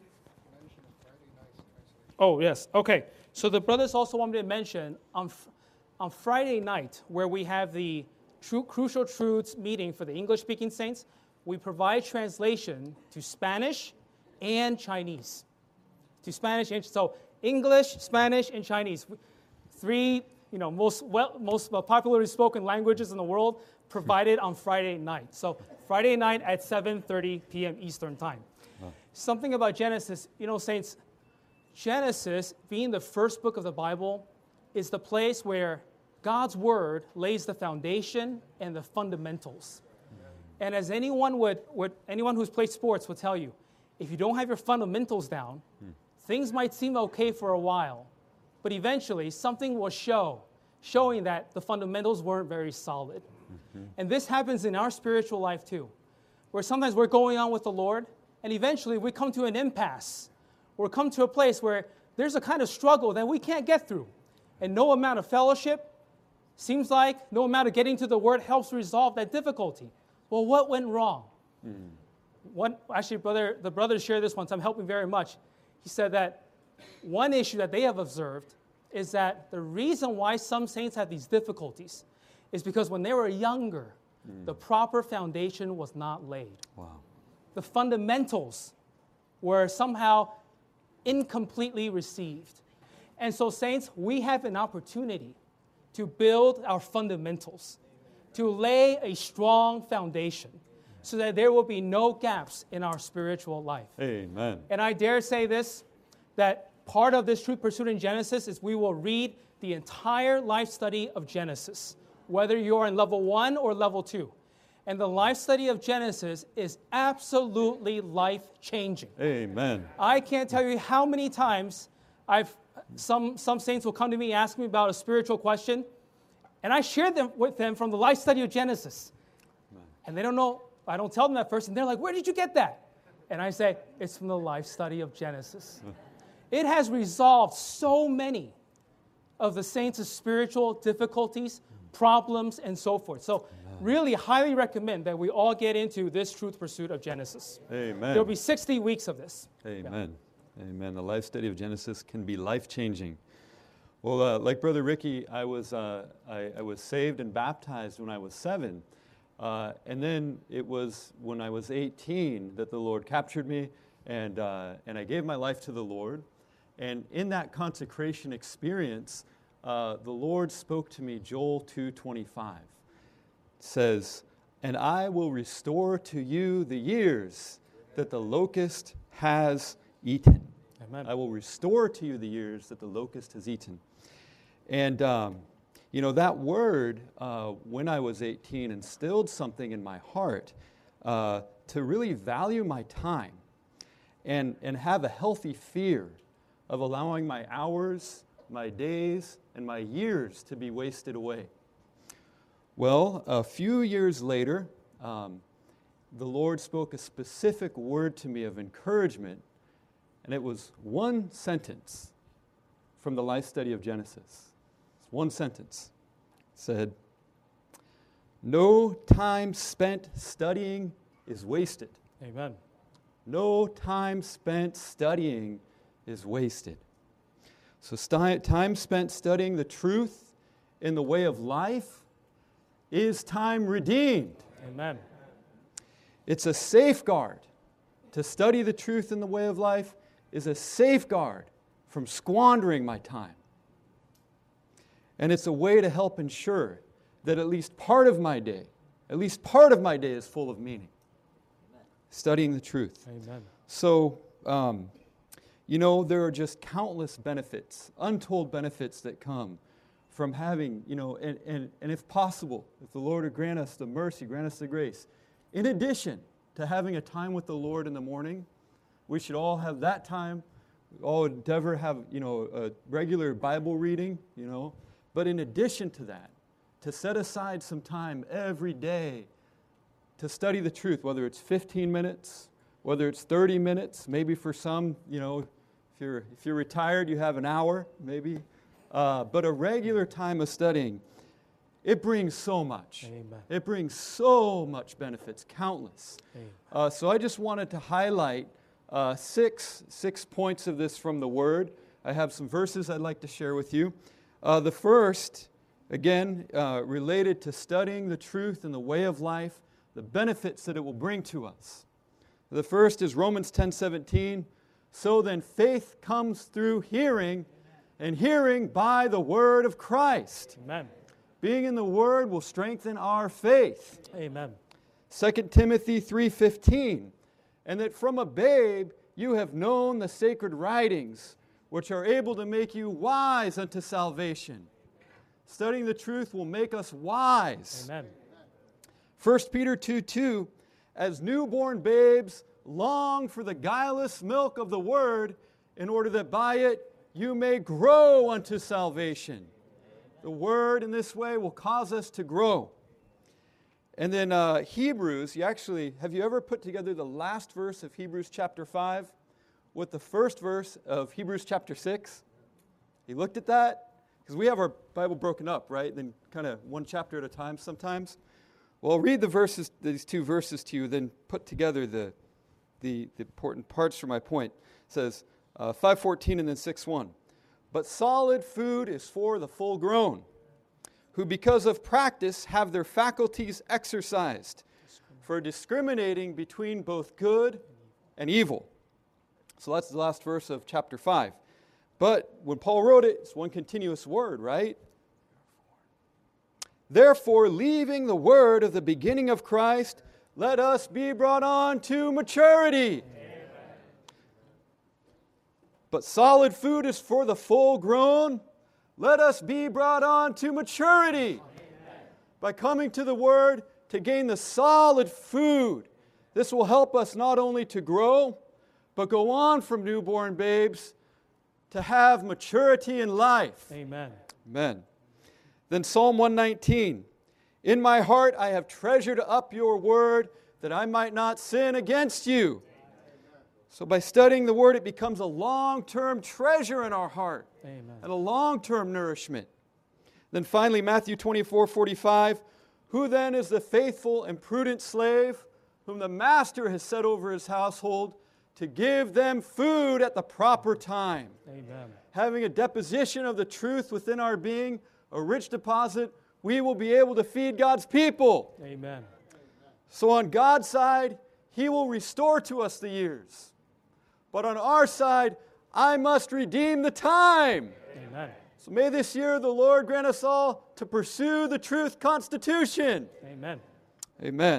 Oh, yes. Okay. So the brothers also want me to mention on, on Friday night, where we have the True, Crucial Truths meeting for the English-speaking saints, we provide translation to Spanish and Chinese. To Spanish and so English, Spanish, and Chinese. Three, you know, most well, most popularly spoken languages in the world provided on Friday night. So Friday night at seven thirty p.m. Eastern Time. Wow. Something about Genesis, you know, saints, Genesis, being the first book of the Bible, is the place where God's Word lays the foundation and the fundamentals. And as anyone would, would anyone who's played sports would tell you, if you don't have your fundamentals down, hmm. things might seem okay for a while, but eventually something will show, showing that the fundamentals weren't very solid. Mm-hmm. And this happens in our spiritual life too, where sometimes we're going on with the Lord, and eventually we come to an impasse, or come to a place where there's a kind of struggle that we can't get through, and no amount of fellowship, seems like no amount of getting to the Word helps resolve that difficulty. Well, what went wrong? Mm. One, actually, brother, the brothers shared this once. I'm helping very much. He said that one issue that they have observed is that the reason why some saints have these difficulties is because when they were younger, the proper foundation was not laid. Wow. The fundamentals were somehow incompletely received. And so, saints, we have an opportunity to build our fundamentals, to lay a strong foundation so that there will be no gaps in our spiritual life. Amen. And I dare say this, that part of this Truth Pursuit in Genesis is we will read the entire life study of Genesis, whether you're in level one or level two. And the life study of Genesis is absolutely life-changing. Amen. I can't tell you how many times I've some some saints will come to me and ask me about a spiritual question, and I share them with them from the life study of Genesis. And they don't know, I don't tell them at first, and they're like, where did you get that? And I say, it's from the life study of Genesis. It has resolved so many of the saints' spiritual difficulties, problems, and so forth. So really highly recommend that we all get into this Truth Pursuit of Genesis. Amen. There'll be sixty weeks of this. Amen. Amen. The life study of Genesis can be life-changing. Well, uh, like Brother Ricky, I was uh, I, I was saved and baptized when I was seven, uh, and then it was when I was eighteen that the Lord captured me, and uh, and I gave my life to the Lord. And in that consecration experience, uh, the Lord spoke to me. Joel two twenty-five says, "And I will restore to you the years that the locust has eaten." Amen. I will restore to you the years that the locust has eaten. And, um, you know, that word, uh, when I was eighteen, instilled something in my heart uh, to really value my time and, and have a healthy fear of allowing my hours, my days, and my years to be wasted away. Well, a few years later, um, the Lord spoke a specific word to me of encouragement. And it was one sentence from the life study of Genesis. It's one sentence. It said, "No time spent studying is wasted." Amen. No time spent studying is wasted. So sti- time spent studying the truth in the way of life is time redeemed. Amen. It's a safeguard. To study the truth in the way of life is a safeguard from squandering my time. And it's a way to help ensure that at least part of my day, at least part of my day is full of meaning. Amen. Studying the truth. Amen. So, um, you know, there are just countless benefits, untold benefits that come from having, you know, and, and, and if possible, if the Lord would grant us the mercy, grant us the grace, in addition to having a time with the Lord in the morning, we should all have that time. We all endeavor have, you know, a regular Bible reading, you know. But in addition to that, to set aside some time every day to study the truth, whether it's fifteen minutes, whether it's thirty minutes, maybe for some, you know, if you're if you're retired, you have an hour, maybe. Uh, but a regular time of studying, it brings so much. Amen. It brings so much benefits, countless. Uh, so I just wanted to highlight uh, six, six points of this from the Word. I have some verses I'd like to share with you. Uh, the first, again, uh, related to studying the truth and the way of life, the benefits that it will bring to us. The first is Romans ten seventeen. So then faith comes through hearing, and hearing by the word of Christ. Amen. Being in the Word will strengthen our faith. Amen. Second Timothy three fifteen, and that from a babe you have known the sacred writings, which are able to make you wise unto salvation. Studying the truth will make us wise. Amen. First Peter two two, as newborn babes long for the guileless milk of the Word, in order that by it you may grow unto salvation. The Word in this way will cause us to grow. And then uh, Hebrews, you actually, have you ever put together the last verse of Hebrews chapter five with the first verse of Hebrews chapter six? You looked at that? Because we have our Bible broken up, right? Then kind of one chapter at a time sometimes. Well, I'll read the verses, these two verses to you, then put together the, the, the important parts for my point. It says uh, five fourteen and then six one. But solid food is for the full grown, who because of practice have their faculties exercised for discriminating between both good and evil. So that's the last verse of chapter five. But when Paul wrote it, it's one continuous word, right? Therefore, leaving the word of the beginning of Christ, let us be brought on to maturity. Amen. But solid food is for the full grown. Let us be brought on to maturity. Amen. By coming to the word to gain the solid food. This will help us not only to grow, but go on from newborn babes to have maturity in life. Amen. Amen. Then Psalm one nineteen. In my heart I have treasured up your word that I might not sin against you. So by studying the word, it becomes a long-term treasure in our heart. Amen. And a long-term nourishment. Then finally, Matthew twenty-four forty-five. Who then is the faithful and prudent slave whom the master has set over his household to give them food at the proper time? Amen. Having a deposition of the truth within our being, a rich deposit, we will be able to feed God's people. Amen. So on God's side, He will restore to us the years. But on our side, I must redeem the time. Amen. So may this year the Lord grant us all to pursue the truth constitution. Amen. Amen.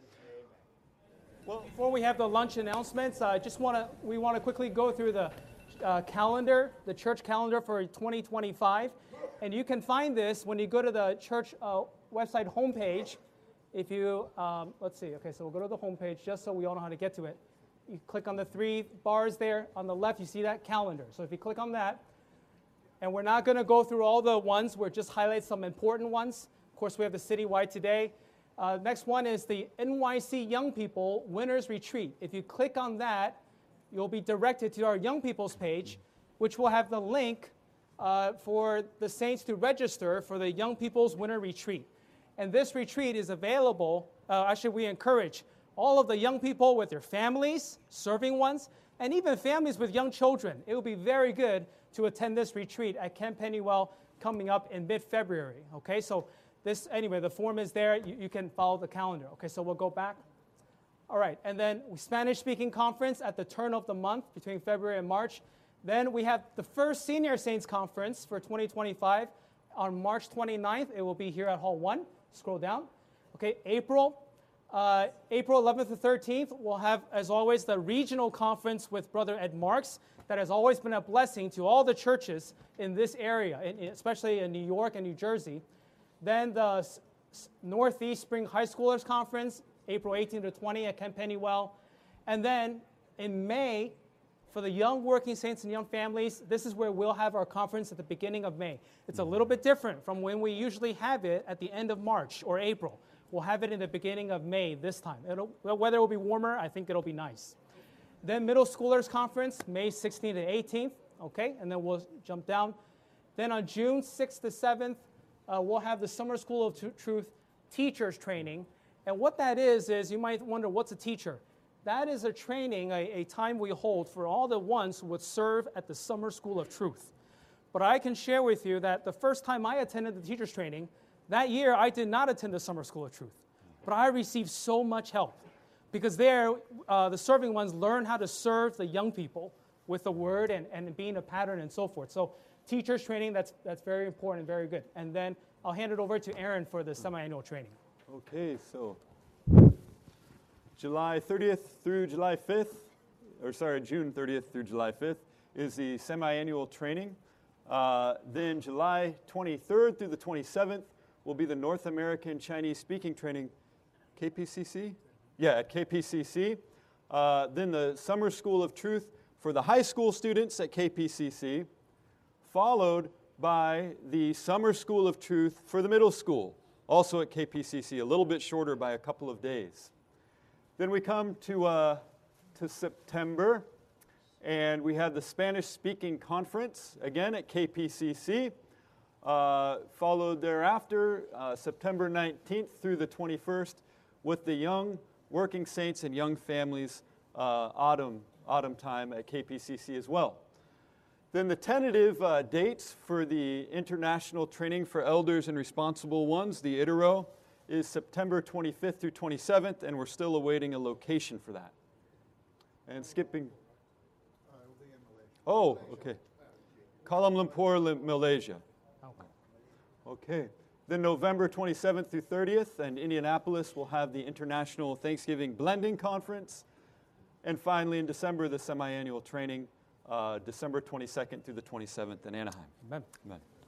Well, before we have the lunch announcements, I uh, just want to we want to quickly go through the uh, calendar, the church calendar for twenty twenty-five, and you can find this when you go to the church uh, website homepage. If you um, let's see, okay, so we'll go to the homepage just so we all know how to get to it. You click on the three bars there on the left. You see that calendar. So if you click on that, and we're not going to go through all the ones. We're just highlight some important ones. Of course, we have the citywide today. Uh, next one is the N Y C Young People Winners Retreat. If you click on that, you'll be directed to our Young People's page, which will have the link uh, for the saints to register for the Young People's Winter Retreat. And this retreat is available, uh, actually we encourage all of the young people with their families, serving ones, and even families with young children. It will be very good to attend this retreat at Camp Pennywell coming up in mid-February. Okay, so this, anyway, the form is there. You, you can follow the calendar. Okay, so we'll go back. All right, and then Spanish-speaking conference at the turn of the month between February and March. Then we have the first Senior Saints Conference for twenty twenty-five on March twenty-ninth. It will be here at Hall one. Scroll down. Okay, April. Uh, April eleventh to thirteenth, we'll have, as always, the regional conference with Brother Ed Marks. That has always been a blessing to all the churches in this area, in, especially in New York and New Jersey. Then the S- Northeast Spring High Schoolers Conference, April eighteenth to twentieth at Camp Pennywell. And then in May, for the young working saints and young families, this is where we'll have our conference at the beginning of May. It's a little bit different from when we usually have it at the end of March or April. We'll have it in the beginning of May this time. It'll, the weather will be warmer. I think it'll be nice. Then Middle Schoolers Conference, May sixteenth to eighteenth. Okay, and then we'll jump down. Then on June sixth to seventh, uh, we'll have the Summer School of T- Truth Teachers Training. And what that is, is you might wonder, what's a teacher? That is a training, a, a time we hold for all the ones who would serve at the Summer School of Truth. But I can share with you that the first time I attended the teachers training, that year I did not attend the Summer School of Truth. But I received so much help. Because there, uh, the serving ones learn how to serve the young people with the word and, and being a pattern and so forth. So teachers training, that's, that's very important and very good. And then I'll hand it over to Aaron for the semi-annual training. Okay, so July thirtieth through July fifth, or sorry, June thirtieth through July fifth is the semi-annual training. Uh, then July twenty-third through the twenty-seventh will be the North American Chinese Speaking Training, K P C C? Yeah, at K P C C. Uh, then the Summer School of Truth for the high school students at K P C C, followed by the Summer School of Truth for the middle school, also at K P C C, a little bit shorter by a couple of days. Then we come to, uh, to September, and we have the Spanish-speaking conference, again at K P C C, uh, followed thereafter uh, September nineteenth through the twenty-first with the young working saints and young families uh, autumn, autumn time at K P C C as well. Then the tentative uh, dates for the International Training for Elders and Responsible Ones, the I T R O, is September twenty-fifth through twenty-seventh, and we're still awaiting a location for that. And skipping. Oh, okay. Kuala Lumpur, Malaysia. Okay. Then November twenty-seventh through thirtieth, and Indianapolis will have the International Thanksgiving Blending Conference. And finally, in December, the semi-annual training, uh, December twenty-second through the twenty-seventh in Anaheim. Amen. Amen.